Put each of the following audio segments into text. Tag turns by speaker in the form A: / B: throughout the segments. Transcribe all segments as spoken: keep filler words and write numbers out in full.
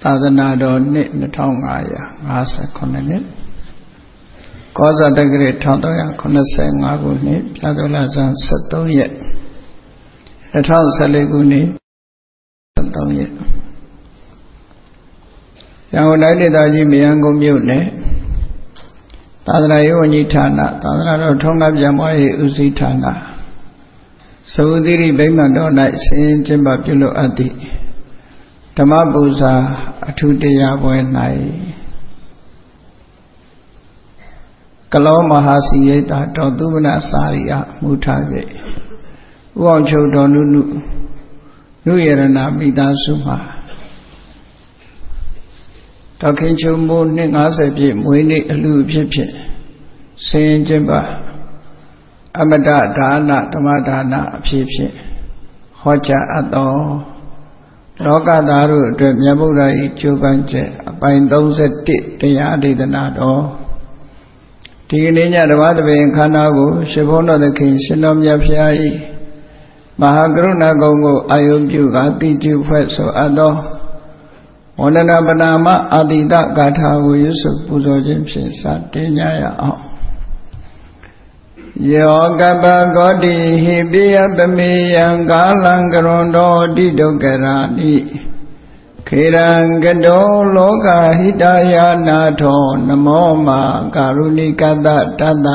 A: သာသနာတော်နှစ်နှစ်ထောင်ငါးရာငါးဆယ်ခုနှစ်ကောဇာတက္ကရာတစ်ထောင်သုံးရာခုနှစ်ဆယ်ငါးခုနှစ်ပြာသူလဆန်းဆယ့်သုံးရက်နှစ်ထောင်ဆယ်လေးခုနှစ်ဆယ့်သုံးရက်ရန်ကုန်တိုင်းဒေသကြီးမရန်ကုန်မြို့နယ်သာသနာရေးဝန်ကြီးဌာနသာသနာတော်ထုံးကားပြန်ပွားရေးဦးစီးဌာနသဝတိရိဗိမာန်တော်၌ဆင်းရဲခြင်းပါပြုလုပ်အပ်သည့်ဓမ္မပူဇာအထူးတရားပွဲ၌ကလောမဟာစီရိတ်တာတော်သူမနာစာရိယမူထားခဲ့ဥအောင်ချုပ်တော်နုနုနုရဏမိသားစုမှာတော်ခင်ချုံမိုးနှစ်ငါးဆယ်ပြည့်မွေးနေ့အလှဖြစ်ဖြစ်ဆင်းရဲခြင်းပါအမတဒါနဓမ္မဒါနအဖြစ်ဖြစ်ဟောကြားအပ်သောလောကသားတို့အတွက်မြတ်ဗုဒ္ဓ၏ကြိုးပမ်းချက်အပိုင်းသုံးဆယ့်တစ်တရားဒေသနာတော်ဒီကနေ့ညတပါးတပင်ခန္ဓာကိုရှင်ဘုန်းတော်သခင်ရှင်တော်မြတ်ဖျား၏မဟာကရုဏာကုံကိုအာယုပြုကာတိကျုဖွဲ့ဆိုအပ်သောဝန္ဒနာပနာမအာတိတဂါထာကိုရွတ်ဆိုပူဇော်ခြင်းဖြင့်စတင်ကြရအောင်ယောကပဂောတိဟိပိယပမေယံကာလံကရွန်တောတိဒုက္ခရာနိခေရံကတောလောကဟိတယာနာထောနမောမာကာရုဏိကတတတ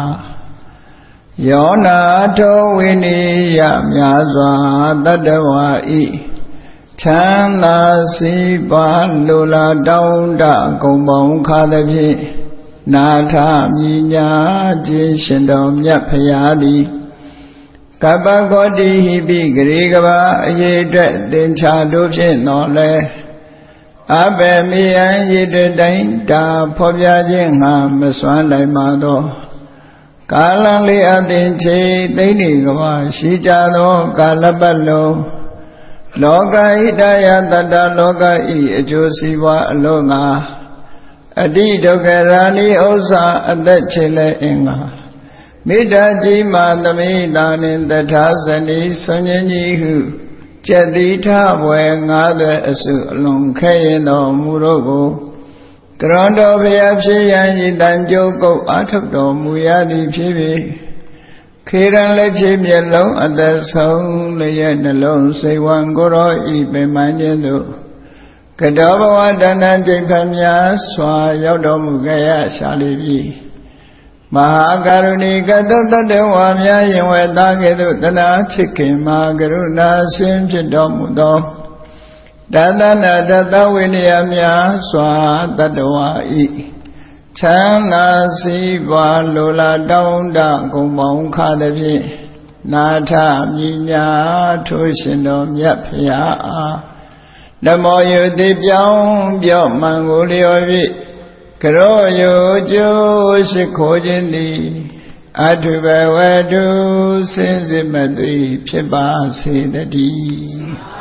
A: ယောနာထောဝိနိယမြာစွာတတဝါဤချမ်းသာစီပါလိုလားတောင်းတကုံပေါင်းခါသဖြင့်နာထမြညာခြင်းရှင်တော်မြတ်ဖရာသည်ကပ္ပဂောတိဟိပိဂရေကဘာအရေးအတွက်သင်္ချာတို့ဖြင့်တော်လဲအဘယ်မိယံရည်တွေတိုင်းတာဖော်ပြခြင်းငါမစွမ်းနိုင်ပါသောကာလံလေးအသင်ချေသိနေကဘာရှိကြသောကာလပတ်လုံးလောကဣတယတတ္တလောကဤအကျိုးစီးပွားအလို့ငါအတိဒုက္ခရာနိဥစ္စာအသက်ချေလဲအင်္ဂါမေတ္တာကြီးမာသမိတာနှင့်တထာဇနီဆွန်ခြင်းကြီးဟုကျက်တိထဘွယ်ငါးသွဲအစုအလွန်ခဲရင်တော်မူတို့ကိုကရွန်တော်ဘုရားဖြစ်ရန်ဤတန်ကြိုးကုတ်အားထုတ်တော်မူရသည်ဖြစ်ပြီးခေရန်လက်ချေမျက်လုံးအသက်ဆုံးလျက်နှလုံးစိတ်ဝံကိုရောဤပင်မှန်ခြင်းတို့ကတောဘဝတဏ္ဍကျိတ်ဖန်များစွာရောက်တော်မူကြရရှာလိပြီမဟာကရုဏီကတတတဝါများရင်ဝဲသားကဲ့သို့တနာချစ်ခင်မှာကရုဏာရှင်ဖြစ်တော်မူသောတသနာတသဝိနည်းများစွာတတဝါဤချမ်းသာစီးပွားလိုလားတောင်းတဂုံပေါင်းခါသည်ဖြင့်နာထမြညာထိုးရှင်တော်မြတ်ဖရာအားနမောယုတိပြောင်းပြော့မှန်ကိုလျော်၍ကရောယုကျိုးရှိခိုးခြင်းသည်အထုဘဝတုစင်စစ်မသွေဖြစ်ပါစေတည်း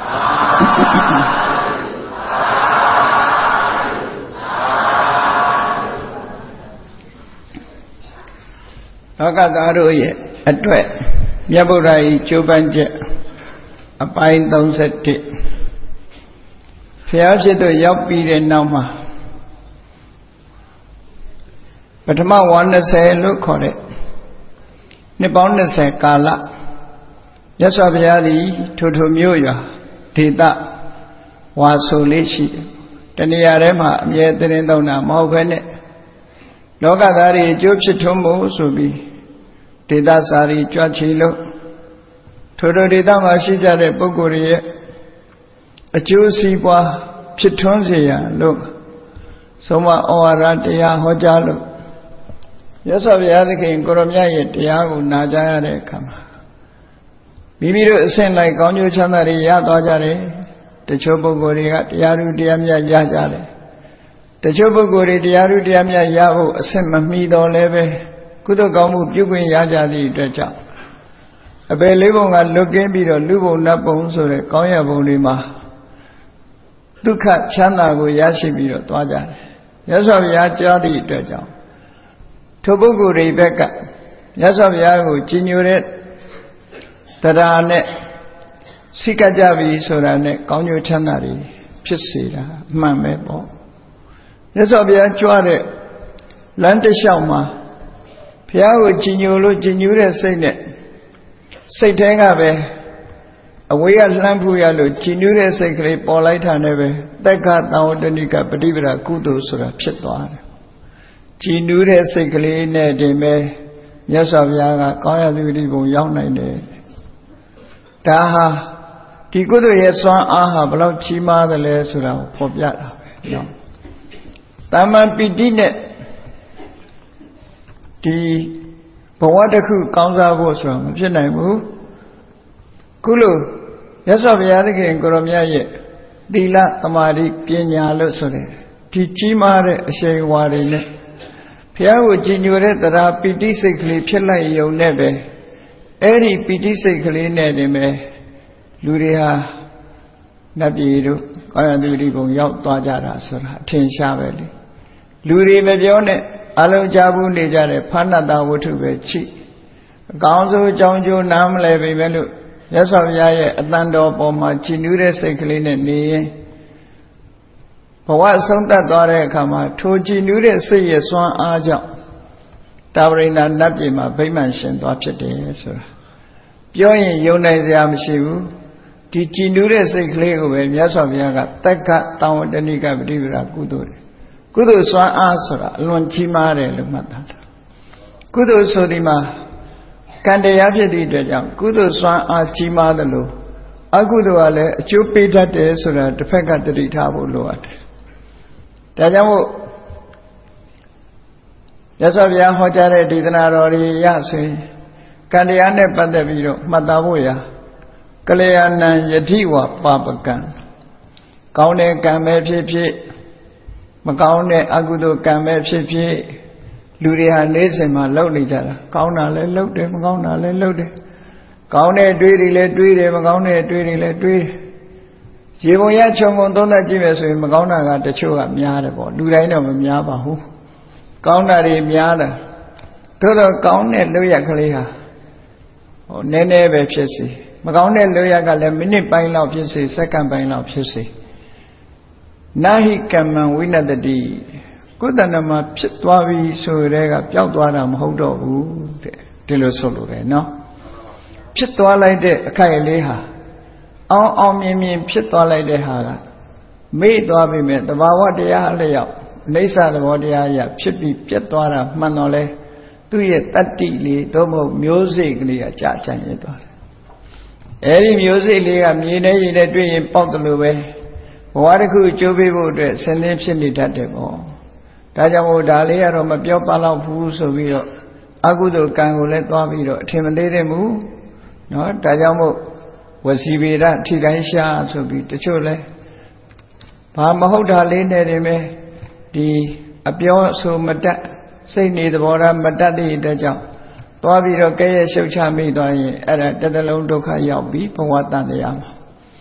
A: လောကသားတို့ရဲ့အတွက်မြတ်ဗုဒ္ဓ၏ကြိုးပမ်းချက်အပိုင်းသုံးဆယ့်တစ်ဘုရားဖြစ်သို့ရောက်ပြီးတဲ့နောက်မှာပထမဝါ၂၀လို့ခေါ်တဲ့နှစ်ပေါင်း၂၀ကာလမြတ်စွာဘုရားသည်ထိုထိုမြို့ရွာဒေသဝါဆိုလေးရှိတယ်တဏှာထဲမှာအမြဲတရင်သုံးတာမဟုတ်ဘဲနဲ့လောကသားတွေအကျိုးဖြစ်ထွန်းဖို့ဆိုပြီးဒေသစာရီကြွချီလို့ထိုထိုဒေသမှာရှိကြတဲ့ပုဂ္ဂိုလ်တွေရဲ့အကျိုးစီးပွားဖြစ်ထွန်းစေရလို့ဆုံးမဩဝါဒတရားဟောကြားလို့မြတ်စွာဘုရားသခင်ကိုရောမြတ်ရဲ့တရားကိုနာကြားရတဲ့အခါမှာမိမိတို့အစဉ်လိုက်ကောင်းကျိုးချမ်းသာတွေရသွားကြတယ်တချို့ပုဂ္ဂိုလ်တွေကတရားဥတရားမြတ်ရကြတယ်တချို့ပုဂ္ဂိုလ်တွေတရားဥတရားမြတ်ရဖို့အစဉ်မမီတော့လည်းပဲကုသိုလ်ကောင်းမှုပြုခွင့်ရကြသည့်အတွက်ကြောင့်အပေလေးပုံကလွတ်ကင်းပြီးတော့လူဘုံနတ်ဘုံဆိုတဲ့ကောင်းရဘုံတွေမှာဒုက္ခချမ်းသာကိုရရှိပြီးတော့သွားကြတယ်မြတ်စွာဘုရားကြားသည့်အတွက်ကြောင့်ထိုပုဂ္ဂိုလ်တွေဘက်ကမြတ်စွာဘုရားကိုကြီးညိုတဲ့တရားနဲ့စိတ်ကကြပြီဆိုတာနဲ့ကောင်းကျိုးချမ်းသာတွေဖြစ်စေတာအမှန်ပဲပေါ့မြတ်စွာဘုရားကြွတဲ့လမ်းတစ်လျှောက်မှာဘုရားကိုကြည်ညိုလို့ကြည်ညိုတဲ့စိတ်နဲ့စိတ်ထဲကပဲအဝေးကလှမ်းဖူးရလို့ကြည်ညိုတဲ့စိတ်ကလေးပေါ်လိုက်တာနဲ့ပဲတက္ကသံဝတ္တနိကပฏิပဒါကုသိုလ်ဆိုတာဖြစ်သွားတယ်ကြည်ညိုတဲ့စိတ်ကလေးနဲ့တင်ပဲမြတ်စွာဘုရားကကောင်းရသူဒီဘုံရောက်နိုင်တယ်ဒါဟာဒီကုသိုလ်ရဲ့စွမ်းအားဟာဘယ်လောက်ကြီးမားသလဲဆိုတာကိုဖော်ပြတာပဲနော်တာမန်ပီတိနဲ့ဒီဘဝတစ်ခုကောင်းစားဖို့ဆိုတာမဖြစ်နိုင်ဘူးခုလိုမြတ်စွာဘုရားသခင်ကိုရောမြတ်ရဲ့သီလသမာဓိပညာလို့ဆိုတဲ့ဒီကြီးမားတဲ့အရှိန်အဝါတွေနဲ့ဘုရားကိုကြည်ညိုတဲ့တရားပီတိစိတ်ကလေးဖြစ်လိုက်ရုံနဲ့ပဲအဲ့ဒီပီတိစိတ်ကလေးနဲ့တင်ပဲလူတွေဟာနတ်ပြည်တို့ကောင်းရသူဒီဘုံရောက်သွားကြတာဆိုတာအထင်ရှားပဲလေလူတွေမပြောနဲ့အလုံးကြဘူးနေကြတဲ့ဖာဏတဝတ္ထုပဲချိအကောင်းဆုံးအကြောင်းကျိုးနားမလဲပြီပဲလို့ရသော်ဘုရားရဲ့အတန်တော်ပေါ်မှာကြည်နူးတဲ့စိတ်ကလေးနဲ့နေရင်ဘဝအဆုံးသတ်သွားတဲ့အခါမှာထိုကြည်နူးတဲ့စိတ်ရဲ့စွမ်းအားကြောင့်တာဝရိန္ဒနတ်ပြည်မှာဗိမာန်ရှင်သွားဖြစ်တယ်ဆိုတာပြောရင်ယုံနိုင်စရာမရှိဘူးဒီကြည်နူးတဲ့စိတ်ကလေးကိုပဲမြတ်စွာဘုရားကတက္ကသံဝတ္တနိကပฏิပဒါကုသိုလ်ကုသိုလ်စွမ်းအားဆိုတာအလွန်ကြီးမားတယ်လို့မှတ်သားတာကုသိုလ်ဆိုဒီမှာကံတရားဖြစ်သည့်အတွက်ကြောင့်ကုသိုလ်စွမ်းအားကြီးမားသလိုအကုသိုလ်ကလည်းအကျိုးပေးတတ်တယ်ဆိုတာတစ်ဖက်ကတတိထားဖို့လိုအပ်တယ်ဒါကြောင့်မို့မြတ်စွာဘုရားဟောကြားတဲ့ဒေသနာတော်တွေရဆိုရင်ကံတရားနဲ့ပတ်သက်ပြီးတော့မှတ်သားဖို့ရာကလျာဏံယတိဝပါပကံကောင်းတဲ့ကံပဲဖြစ်ဖြစ်မကောင်းတဲ့အကုသိုလ်ကံပဲဖြစ်ဖြစ်လူတွေဟာနေ့စဉ်မှာလုပ်နေကြတာကောင်းတာလည်းလုပ်တယ်မကောင်းတာလည်းလုပ်တယ်ကောင်းတဲ့အတွေ့တွေလည်းတွေးတယ်မကောင်းတဲ့အတွေ့တွေလည်းတွေးရေပုံရခြုံငုံသုံးသပ်ကြည့်မယ်ဆိုရင်မကောင်းတာကတချို့ကများတယ်ပေါ့လူတိုင်းတော့မများပါဘူးကောင်းတာတွေများတာသို့တော့ကောင်းတဲ့လုပ်ရကလေးဟာဟိုနည်းနည်းပဲဖြစ်စီမကောင်းတဲ့လုပ်ရကလည်းမိနစ်ပိုင်းလောက်ဖြစ်စီစက္ကန့်ပိုင်းလောက်ဖြစ်စီနာဟိကမ္မံဝိနတတိကိုယ်တဏ္ဍမှာဖြစ်သွားပြီဆိုတဲ့ကပျောက်သွားတာမဟုတ်တော့ဘူးတဲ့ဒီလိုဆိုလိုတယ်နော်ဖြစ်သွားလိုက်တဲ့အခိုက်အလေးဟာအောင်အောင်မြင်မြင်ဖြစ်သွားလိုက်တဲ့ဟာကမေ့သွားပြီမဲ့တဘာဝတရားအလျောက်အိဋ္ဌသဘောတရားအရဖြစ်ပြီးပြတ်သွားတာမှန်တော့လဲသူ့ရဲ့တတ္တိလေးသို့မဟုတ်မျိုးစိတ်ကလေးကကြာချင်ရသွားတယ်အဲဒီမျိုးစိတ်လေးကမြေနဲ့ရေနဲ့တွေ့ရင်ပေါက်တယ်လို့ပဲဘဝတစ်ခုအကျိုးပေးဖို့အတွက်ဆင်းသင်းဖြစ်နေတတ်တယ်ပေါ့ဒါကြောင့်မို့ဒါလေးကတော့မပြောပါတော့ဘူးဆိုပြီးတော့အကုသိုလ်ကံကိုလည်းသွားပြီးတော့အထင်မသေးတဲ့မူနော်ဒါကြောင့်မို့ဝစီဗေဒထိတိုင်းရှာဆိုပြီးတချို့လဲဘာမဟုတ်တာလေးနဲ့တင်ပဲဒီအပြောဆိုမတတ်စိတ်နေသဘောထားမတတ်တဲ့အတွက်ကြောင့်သွားပြီးတော့ကဲရဲ့ရှုပ်ချမိသွားရင်အဲ့ဒါတစ်သလုံးဒုက္ခရောက်ပြီးဘဝတန်တရားမှာ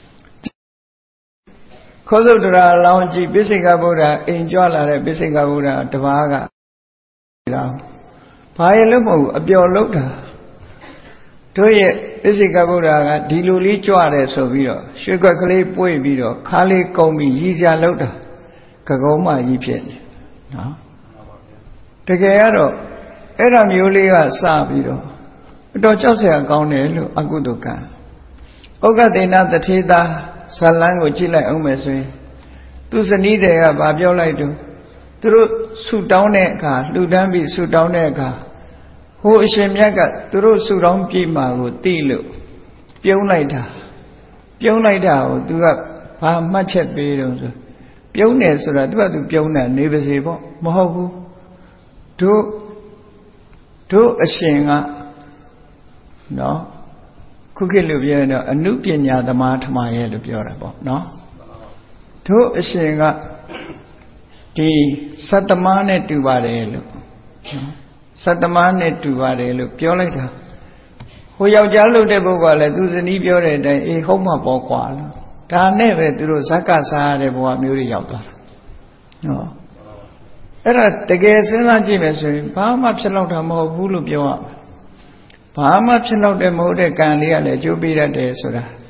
A: ခောသုတ္တရာလောင်းကြည့်ပိစိကဗုဒ္ဓအိမ်ကြွလာတဲ့ပိစိကဗုဒ္ဓတပါးကဒါဘာရင်လို့မဟုတ်အပျော်လို့တာတို့ရဲ့ပိစိကဗုဒ္ဓကဒီလိုလေးကြွတယ်ဆိုပြီးတော့ရွှေခွက်ကလေးပွေ့ပြီးတော့ခါလေးကုံပြီးရည်စရာလောက်တာကကုံးမကြီးဖြစ်နေနော်တကယ်ကတော့အဲ့ဒါမျိုးလေးကစပြီးတော့အတော်ကြောက်စရာကောင်းတယ်လို့အကုသိုလ်ကံဥက္ကသေနတထေသာဇလန်းကိုကြည့်လိုက်အောင်မယ်ဆိုရင်သူဇနီးတွေကဗာပြောလိုက်တော့သူတို့ဆူတောင်းတဲ့အခါလှူဒန်းပြီးဆူတောင်းတဲ့အခါဟိုအရှင်မြတ်ကသူတို့ဆူတောင်းပြေးမှာကိုသိလို့ပြုံးလိုက်တာပြုံးလိုက်တာကိုသူကဘာမှတ်ချက်ပေးတော့ဆိုပြုံးတယ်ဆိုတာသူကသူပြုံးတာနေပါစေပေါ့မဟုတ်ဘူးတို့တို့အရှင်ကနော်ခုခေတ်လိုပြောရင်တော့အနုပညာသမားထမရဲ့လို့ပြောတာပေါ့နော်တို့အရှင်ကဒီစတ္တမနဲ့တူပါတယ်လို့စတ္တမနဲ့တူပါတယ်လို့ပြောလိုက်တာဟိုယောက်ျားလုပ်တဲ့ပုဂ္ဂိုလ်ကလည်းသူဇနီးပြောတဲ့အတိုင်းအေးဟုတ်မှာပေါ့ကွာလို့ဒါနဲ့ပဲသူတို့ဇက်ကစားရတဲ့ဘဝမျိုးတွေရောက်သွားတာနော်အဲ့ဒါတကယ်စဉ်းစားကြည့်မယ်ဆိုရင်ဘာမှဖြစ်တော့တာမဟုတ်ဘူးလို့ပြောရမယ်ဘာမှဖြစ်တော့တဲ့မဟုတ်တဲ့ကံလေးကလည်းအကျိုးပေးတတ်တယ်ဆိုတာ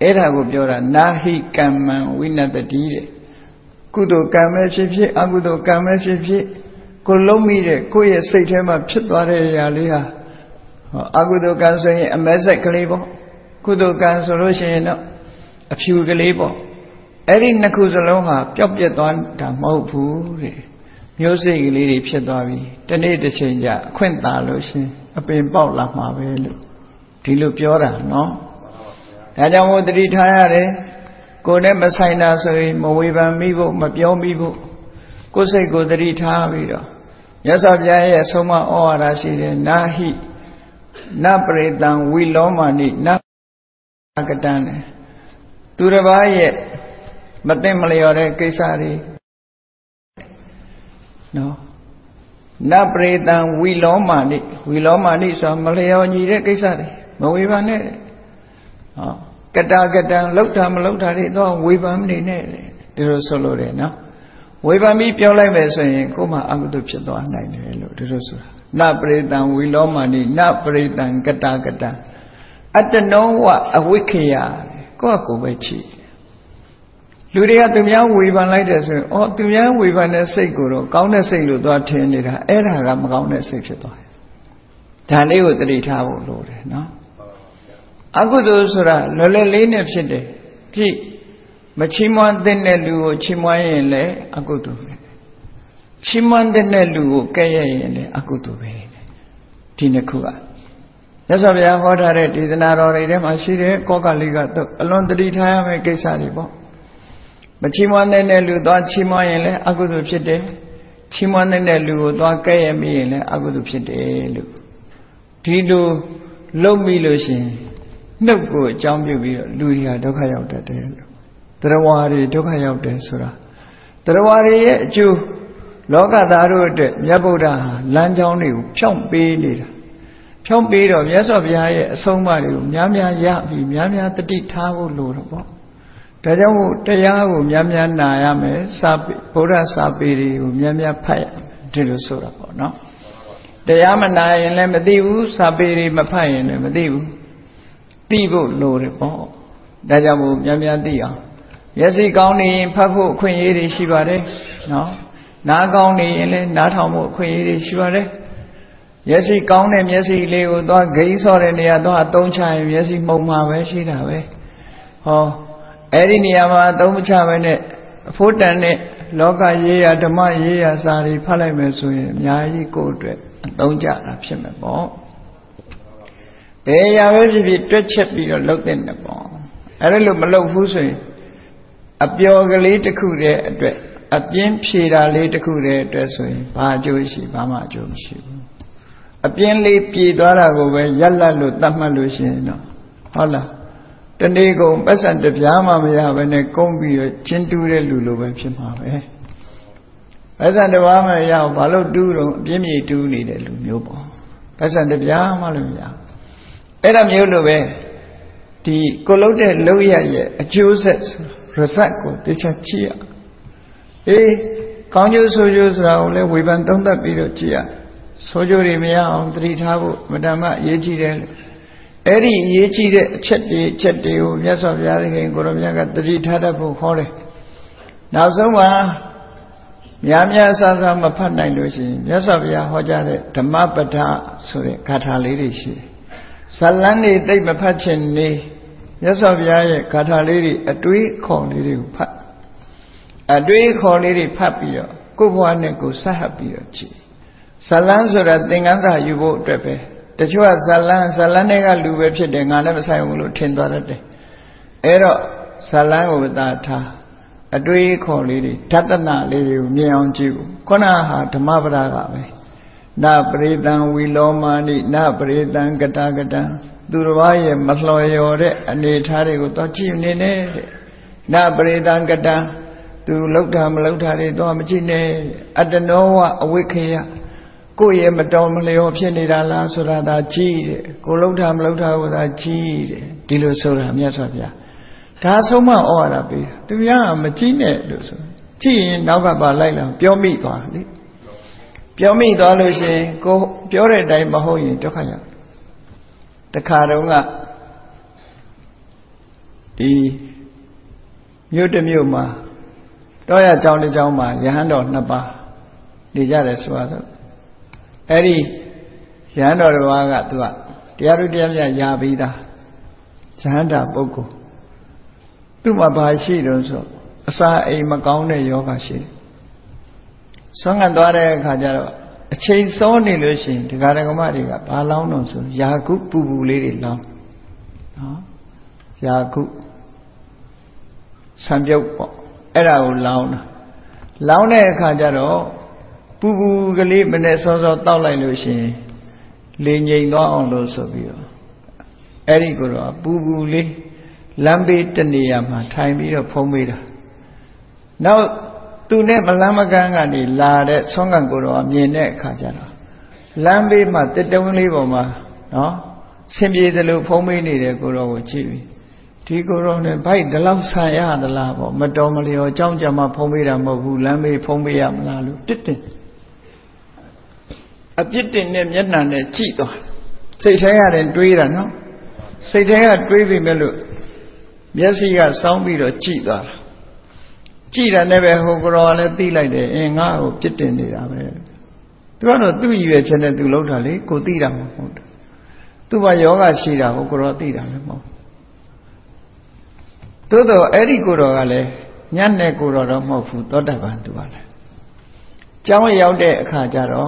A: အဲ့ဒါကိုပြောတာနာဟိကမ္မံဝိနတတိတဲ့ကုသိုလ်ကံပဲဖြစ်ဖြစ်အကုသိုလ်ကံပဲဖြစ်ဖြစ်ကိုလုံးမိတဲ့ကိုယ့်ရဲ့စိတ်ထဲမှာဖြစ်သွားတဲ့အရာလေးဟာအကုသိုလ်ကံဆိုရင်အမဲဆက်ကလေးပေါ့ကုသိုလ်ကံဆိုလို့ရှိရင်တော့အဖြူကလေးပေါ့အဲ့ဒီနှစ်ခုစလုံးဟာပျောက်ပြက်သွားတာမဟုတ်ဘူးတဲ့မျိုးစိတ်ကလေးတွေဖြစ်သွားပြီတနေ့တစ်ချိန်ကျအခွင့်သာလို့ရှင်အပင်ပေါက်လာမှာပဲလို့ဒီလိုပြောတာနော်ဒါကြောင့်မို့တတိထားရတယ်ကိုယ်နဲ့မဆိုင်တာဆိုရင်မဝေဖန်မိဖို့မပြောမိဖို့ကိုယ်စိတ်ကိုတတိထားပြီးတော့မြတ်စွာဘုရားရဲ့ဆုံးမဩဝါဒရှိတယ်နာဟိနပရိတံဝီလောမာနိနကတံနဲ့သူတစ်ပါးရဲ့မသိမလျော်တဲ့ကိစ္စတွေနော်နပရိတံဝီလောမာနိဝီလောမာနိဆိုမလျော်ညီတဲ့ကိစ္စတွေမဝေဖန်နဲ့ဟောကတာကတံလောက်တာမလောက်တာတွေတော့ဝေဖန်နေနဲ့ဒီလိုဆိုလို့တယ်နော်ဝေဖန်ပြီးပြောလိုက်မယ်ဆိုရင်ကိုယ်မှအကုသိုလ်ဖြစ်သွားနိုင်တယ်လို့ဒီလိုဆိုတာနပရိတံဝီလောမာနိနပရိတံကတာကတံအတ္တနောဝအဝိခေယကိုယ့်ကိုယ်ပဲချီလူတွေကသူများဝေဖန်လိုက်တယ်ဆိုရင်အော်သူများဝေဖန်တဲ့စိတ်ကိုတော့ကောင်းတဲ့စိတ်လို့သွားထင်နေတာအဲ့ဒါကမကောင်းတဲ့စိတ်ဖြစ်သွားတယ်ဒါလေးကိုသတိထားဖို့လိုတယ်နော်အကုသိုလ်ဆိုတာလွယ်လွယ်လေးနဲ့ဖြစ်တယ်ကြည့်မချီးမွမ်းတဲ့လူကိုချီးမွမ်းရင်လည်းအကုသိုလ်ပဲချီးမွမ်းတဲ့လူကိုကဲ့ရဲ့ရင်လည်းအကုသိုလ်ပဲဒီနှစ်ခုကမြတ်စွာဘုရားဟောထားတဲ့ဒေသနာတော်တွေထဲမှာရှိတဲ့ကောကလေးကတော့အလွန်သတိထားရမယ့်ကိစ္စတွေပေါ့မချီးမွမ်းတဲ့လူသွားချီးမွမ်းရင်လည်းအကုသိုလ်ဖြစ်တယ်ချီးမွမ်းတဲ့လူကိုသွားကဲ့ရဲ့မိရင်လည်းအကုသိုလ်ဖြစ်တယ်လို့ဒီလိုလုံမိလို့ရှိရင်နှုတ်ကိုအကြောင်းပြုပြီးတော့လူတွေဟာဒုက္ခရောက်တတ်တယ်လို့တရားဝါတွေဒုက္ခရောက်တယ်ဆိုတာတရားဝါတွေရဲ့အကျိုးလောကသားတို့အတွက်မြတ်ဗုဒ္ဓဟာလမ်းကြောင်းတွေကိုဖြောင့်ပေးနေတာဖြောင့်ပေးတော့မြတ်စွာဘုရားရဲ့အဆုံးအမတွေကိုများများရပြီးများများတတိထားဖို့လိုတော့ပေါ့ဒါကြောင့်မို့တရားကိုများများနာရမယ်စာဗုဒ္ဓစာပေတွေကိုများများဖတ်ရမယ်ဒီလိုဆိုတာပေါ့နော်တရားမနာရင်လည်းမသိဘူးစာပေတွေမဖတ်ရင်လည်းမသိဘူးသိဖို့လိုတယ်ပေါ့ဒါကြောင့်မို့များများသိအောင်မျက်စိကောင်းနေရင်ဖတ်ဖို့အခွင့်အရေးတွေရှိပါတယ်နော်နားကောင်းနေရင်လည်းနားထောင်ဖို့အခွင့်အရေးတွေရှိပါတယ်မျက်စိကောင်းတဲ့မျက်စိလေးကိုသွားဂိမ်းဆော့တဲ့နေရာသွားအသုံးချရင်မျက်စိမှုံမှာပဲရှိတာပဲဟောအဲ့ဒီနေရာမှာအသုံးမချပဲနဲ့အဖို့တန်တဲ့လောကရေးရာဓမ္မရေးရာစာတွေဖတ်လိုက်မယ်ဆိုရင်အများကြီးကိုယ့်အတွက်အသုံးကျတာဖြစ်မယ်ပေါ့တရားပဲဖြစ်ဖြစ်တွက်ချက်ပြီးတော့လုပ်တဲ့နဲ့ပေါ့အဲ့ဒါလို့မလုပ်ဘူးဆိုရင်အပျော်ကလေးတစ်ခုတည်းအတွက်အပြင်းဖြေတာလေးတစ်ခုတည်းအတွက်ဆိုရင်ဘာအကျိုးရှိဘာမှအကျိုးမရှိဘူးအပြင်းလေးပြေသွားတာကိုပဲရက်လက်လို့သတ်မှတ်လို့ရှိရင်တော့ဟုတ်လားတနေ့ကုန်ပတ်စံတပြားမှမရဘဲနဲ့ကုန်းပြီးတော့ချင်းတူးတဲ့လူလိုပဲဖြစ်မှာပဲပတ်စံတပြားမှရအောင်ဘာလို့တူးတော့အပြင်းပြေတူးနေတဲ့လူမျိုးပေါ့ပတ်စံတပြားမှလည်းမရအဲ့ဒါမျိုးလိုပဲဒီကိုလုံးတဲ့လုံးရရဲ့အကျိုးဆက်ရစက်ကိုတခြားကြည့်ရအေးကောင်းကျိုးဆိုးကျိုးဆိုတာကိုလည်းဝေဖန်သုံးသပ်ပြီးတော့ကြည့်ရဆိုးကျိုးတွေမရအောင်သတိထားဖို့မတ္တမအရေးကြီးတယ်လို့အဲ့ဒီအရေးကြီးတဲ့အချက်တွေအချက်တွေကိုမြတ်စွာဘုရားသခင်ကိုရောမြတ်ကသတိထားတတ်ဖို့ခေါ်တယ်နောက်ဆုံးမှာများများဆဆမဖတ်နိုင်လို့ရှိရင်မြတ်စွာဘုရားဟောကြားတဲ့ဓမ္မပဒဆိုတဲ့ဂါထာလေးတွေရှိတယ်ဇလန်းတွေတိတ်မဖတ်ချင်နေမြတ်စွာဘုရားရဲ့ဂါထာလေးတွေအတွေးခေါ်လေးတွေကိုဖတ်အတွေးခေါ်လေးတွေဖတ်ပြီးတော့ကိုယ့်ဘဝနဲ့ကိုယ်ဆက်ဟပ်ပြီးတော့ကြည့်ဇလန်းဆိုတာသင်္ကန်းစာယူဖို့အတွက်ပဲတချို့ကဇလန်းဇလန်းတွေကလူပဲဖြစ်တယ်ငါလည်းမဆိုင်ဘူးလို့ထင်သွားတတ်တယ်အဲ့တော့ဇလန်းကိုသာထားအတွေးခေါ်လေးတွေဓတနာလေးတွေကိုမြင်အောင်ကြည့်ဖို့ခုနဟာဓမ္မပဒကပဲနပရိတံဝီလောမာနိနပရိတံကတာကတံသူတစ်ပါးရဲ့မလှော်လျော်တဲ့အနေထားတွေကိုတော့ကြည့်နေနဲ့နပရိတံကတံသူလောက်တာမလောက်တာတွေတော့မကြည့်နဲ့အတ္တနောဝအဝိခေယကိုယ့်ရဲ့မတော်မလျော်ဖြစ်နေတာလားဆိုတာသာကြည့်တယ်ကိုလောက်တာမလောက်တာကိုသာကြည့်တယ်ဒီလိုဆိုတာမြတ်စွာဘုရားဒါဆုံးမဩဝါဒပေးတာသူများကမကြည့်နဲ့လို့ဆိုကြည့်ရင်နောက်ကပါလိုက်လာပြောမိသွားလေပြောမိသွားလို့ရှိရင်ကိုပြောတဲ့အတိုင်းမဟုတ်ရင်ဒုက္ခရောက်တခါတုန်းကဒီမြို့တစ်မြို့မှာတောရကျောင်းတစ်ကျောင်းမှာယဟန်တော်နှစ်ပါးနေကြတယ်ဆိုတော့အဲ့ဒီယဟန်တော်တစ်ပါးကသူကတရားသူတရားမြတ်ရာပြီးသားယဟန္တာပုဂ္ဂိုလ်သူ့မှာဘာရှိတုံးဆိုအစာအိမ်မကောင်းတဲ့ယောဂရှိတယ်ဆွမ်းခံသွားတဲ့အခါကျတော့အချိန်စောနေလို့ရှိရင်ဒကာဒကမတွေကဘာလောင်းတော့ဆိုယာကုပူပူလေးတွေလောင်းနော်ယာကုဆံပြုတ်ပေါ့အဲ့ဒါကိုလောင်းတာလောင်းတဲ့အခါကျတော့ပူပူကလေးမနဲ့စောစောတောက်လိုက်လို့ရှိရင်လေငြိမ်သွားအောင်လို့ဆိုပြီးတော့အဲ့ဒီကိုတော့ပူပူလေးလမ်းဘေးတနေရာမှာထိုင်ပြီးတော့ဖုံးပေးတာနောက်သူနဲ့မလမ်းမကန်းကနေလာတဲ့ဆွမ်းကန်ကိုတော့မြင်တဲ့အခါကျတော့လမ်းဘေးမှာတစ်တုံးလေးပေါ်မှာနော်ဆင်ပြေသလိုဖုံးပေးနေတဲ့ကိုတော့ကိုကြည့်ပြီးဒီကိုတော့နဲ့ဘိုက်ဒီလောက်ဆန်ရသလားပေါ့မတော်မလျော်အကြောင်းကြမှာဖုံးပေးတာမဟုတ်ဘူးလမ်းဘေးဖုံးပေးရမလားလို့ပြစ်တင်အပြစ်တင်နဲ့မျက်နှာနဲ့ကြည့်သွားစိတ်ထဲရတယ်တွေးတာနော်စိတ်ထဲကတွေးပြီမဲ့လို့မျက်စိကစောင်းပြီးတော့ကြည့်သွားတာကြည့်တာနဲ့ပဲဟိုကတော်ကလည်းသိလိုက်တယ်အင်းငါ့ကိုပြစ်တင်နေတာပဲသူကတော့သူ့ရည်ရွယ်ချက်နဲ့သူလုပ်တာလေကိုသိတာမဟုတ်ဘူးသူ့ဘာယောဂရှိတာဟိုကတော်သိတာလည်းမဟုတ်သို့တော့အဲ့ဒီကိုတော်ကလည်းညံ့တဲ့ကိုတော်တော့မဟုတ်ဘူးသောတပန်သူကလည်းကျောင်းရောက်တဲ့အခါကျတော့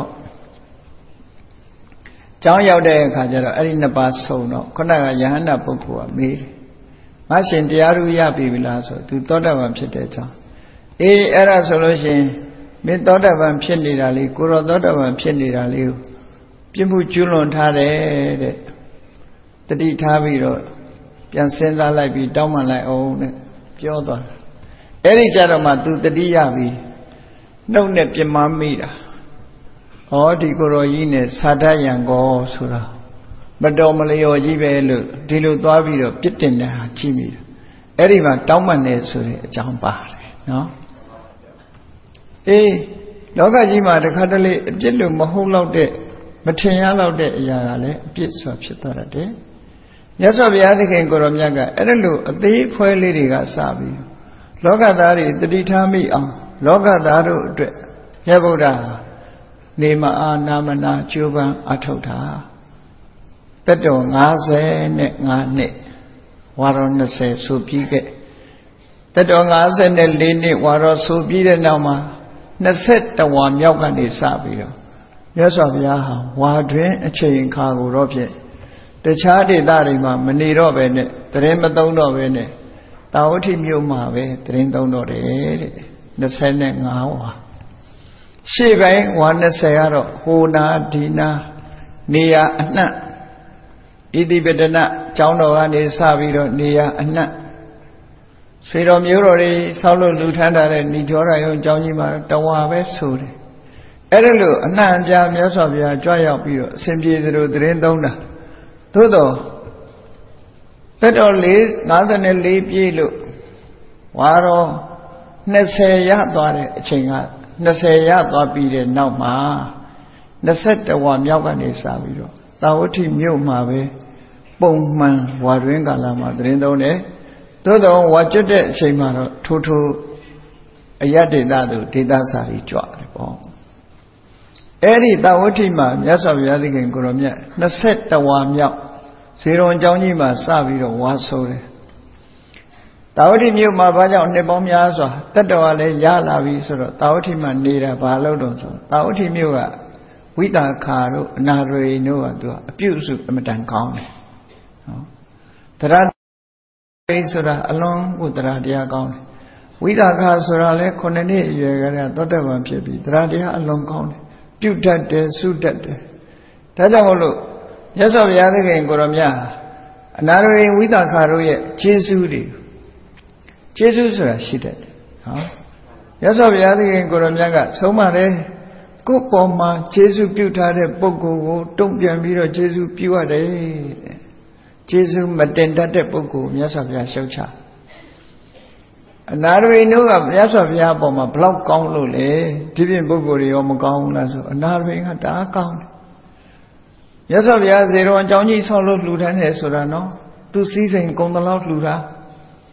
A: ကျောင်းရောက်တဲ့အခါကျတော့အဲ့ဒီနှစ်ပါးဆုံတော့ခုနကယဟန္တာပုဂ္ဂိုလ်ကမေးတယ်ငါရှင်တရားဓုရပြီပြီလားဆိုသူသောတပန်ဖြစ်တဲ့ကြောင်းအေးအဲ့ဒါဆိုလို့ရှိရင်မင်းသောတပန်ဖြစ်နေတာလေကိုရောသောတပန်ဖြစ်နေတာလေကိုပြစ်မှုကျွလွန်ထားတယ်တဲ့တတိထားပြီးတော့ပြန်စဉ်းစားလိုက်ပြီးတောင်းပန်လိုက်အောင်တဲ့ပြောသွားတယ်အဲ့ဒီကြတော့မှသူတတိရပြီနှုတ်နဲ့ပြမမိတာဩဒီကိုရောကြီးနဲ့သာတယံကောဆိုတာမတော်မလျော်ကြီးပဲလို့ဒီလိုသွားပြီးတော့ပြစ်တင်တာကြည့်မိတယ်အဲ့ဒီမှာတောင်းပန်နေဆိုတဲ့အကြောင်းပါတယ်နော်အေးလောကကြီးမှာတခါတလေအပြစ်လို့မဟုတ်တော့တဲ့မထင်ရတော့တဲ့အရာကလည်းအပြစ်ဆိုဖြစ်သွားတယ်မြတ်စွာဘုရားသခင်ကိုရောမြတ်ကအဲ့ဒါလို့အသေးဖွဲလေးတွေကစပြီးလောကသားတွေတတိထားမိအောင်လောကသားတို့အတွက်မြတ်ဗုဒ္ဓနေမအားနာမနာကျိုးပန်းအထောက်တာတတ္တော၅၅နှစ်ဝါရော၂၀ဆိုပြီးခဲ့တတ္တော၅၄နှစ်ဝါရောဆိုပြီးတဲ့နောက်မှာ၂၁ဝါမြောက်ကနေစပြီးတော့မြတ်စွာဘုရားဟာဝါတွင်အချိန်ခါကိုတော့ဖြင့်တခြားဒေသတွေမှာမနေတော့ပဲနဲ့တရင်မသုံးတော့ပဲနဲ့တာဝတိမြို့မှာပဲတရင်သုံးတော့တယ်တဲ့၂၅ဝါရှေ့ပိုင်းဝါ၂၀ကတော့ဟိုနာဒီနာနေရာအနှံ့ဣတိပတနကျောင်းတော်ကနေစပြီးတော့နေရာအနှံ့ဆွေတော်မျိုးတော်တွေဆောက်လို့လူထမ်းထားတဲ့ဏိကျောရယုံကျောင်းကြီးမှာတဝါပဲဆိုတယ်အဲ့ဒါလို့အနှံ့အပြားမြတ်စွာဘုရားကြွရောက်ပြီးတော့အစဉ်ပြေသလိုသတင်းသုံးတာသို့တော့တတော်၅၄ပြည့်လို့ဝါတော့၂၀ရသွားတဲ့အချိန်က၂၀ရသွားပြီးတဲ့နောက်မှာ၂၁ဝါမြောက်ကနေစပြီးတော့သာဝတိမြို့မှာပဲပုံမှန်ဝါတွင်ကာလမှာသတင်းသုံးတယ်သို့တော့ဝါကျွတ်တဲ့အချိန်မှာတော့ထိုးထိုးအယတ္တေတသူဒေသစာကြီးကြွတယ်ပေါ့အဲ့ဒီသာဝတိမှာမြတ်စွာဘုရားသခင်ကိုရောမြတ်၂၁ဝါမြောက်ဇေရွန်ကျောင်းကြီးမှာစပြီးတော့ဝါဆိုးတယ်သာဝတိမြို့မှာဘာကြောင့်နှစ်ပေါင်းများစွာတတ္တဝါလည်းရလာပြီဆိုတော့သာဝတိမှာနေတာဘာလို့တော့ဆိုသာဝတိမြို့ကဝိတာခါတို့အနာရေတို့ကသူကအပြုစုအမတန်ကောင်းတယ်နော်တရားရိဆိုတာအလွန်ကိုတရားတရားကောင်းတယ်ဝိတာခါဆိုတာလည်းခုနှစ်နှစ်အရွယ်ကတည်းကသောတပန်ဖြစ်ပြီးတရားတရားအလွန်ကောင်းတယ်ပြုတတ်တယ်စုတတ်တယ်ဒါကြောင့်မို့လို့မြတ်စွာဘုရားသခင်ကိုရောမြတ်အနာရေဝိတာခါတို့ရဲ့ကျေးဇူးတွေကျေးဇူးဆိုတာရှိတတ်တယ်နော်မြတ်စွာဘုရားသခင်ကိုရောမြတ်ကဆုံးမတယ်ကိုယ်ပေါ်မှာကျေးဇူးပြုထားတဲ့ပုဂ္ဂိုလ်ကိုတုံ့ပြန်ပြီးတော့ကျေးဇူးပြုရတယ်တဲ့ကျေးဇူးမတင်တတ်တဲ့ပုဂ္ဂိုလ်မြတ်စွာဘုရားရှုတ်ချအနာရဝိနုကမြတ်စွာဘုရားအပေါ်မှာဘလောက်ကောင်းလို့လဲဒီပြင်ပုဂ္ဂိုလ်တွေရောမကောင်းဘူးလားဆိုအနာရဝိကတအားကောင်းတယ်မြတ်စွာဘုရားဇေရဝံကျောင်းကြီးဆောက်လို့လှူဒန်းတယ်ဆိုတာနော်သူစည်းစိမ်ကုံတလောက်လှူတာ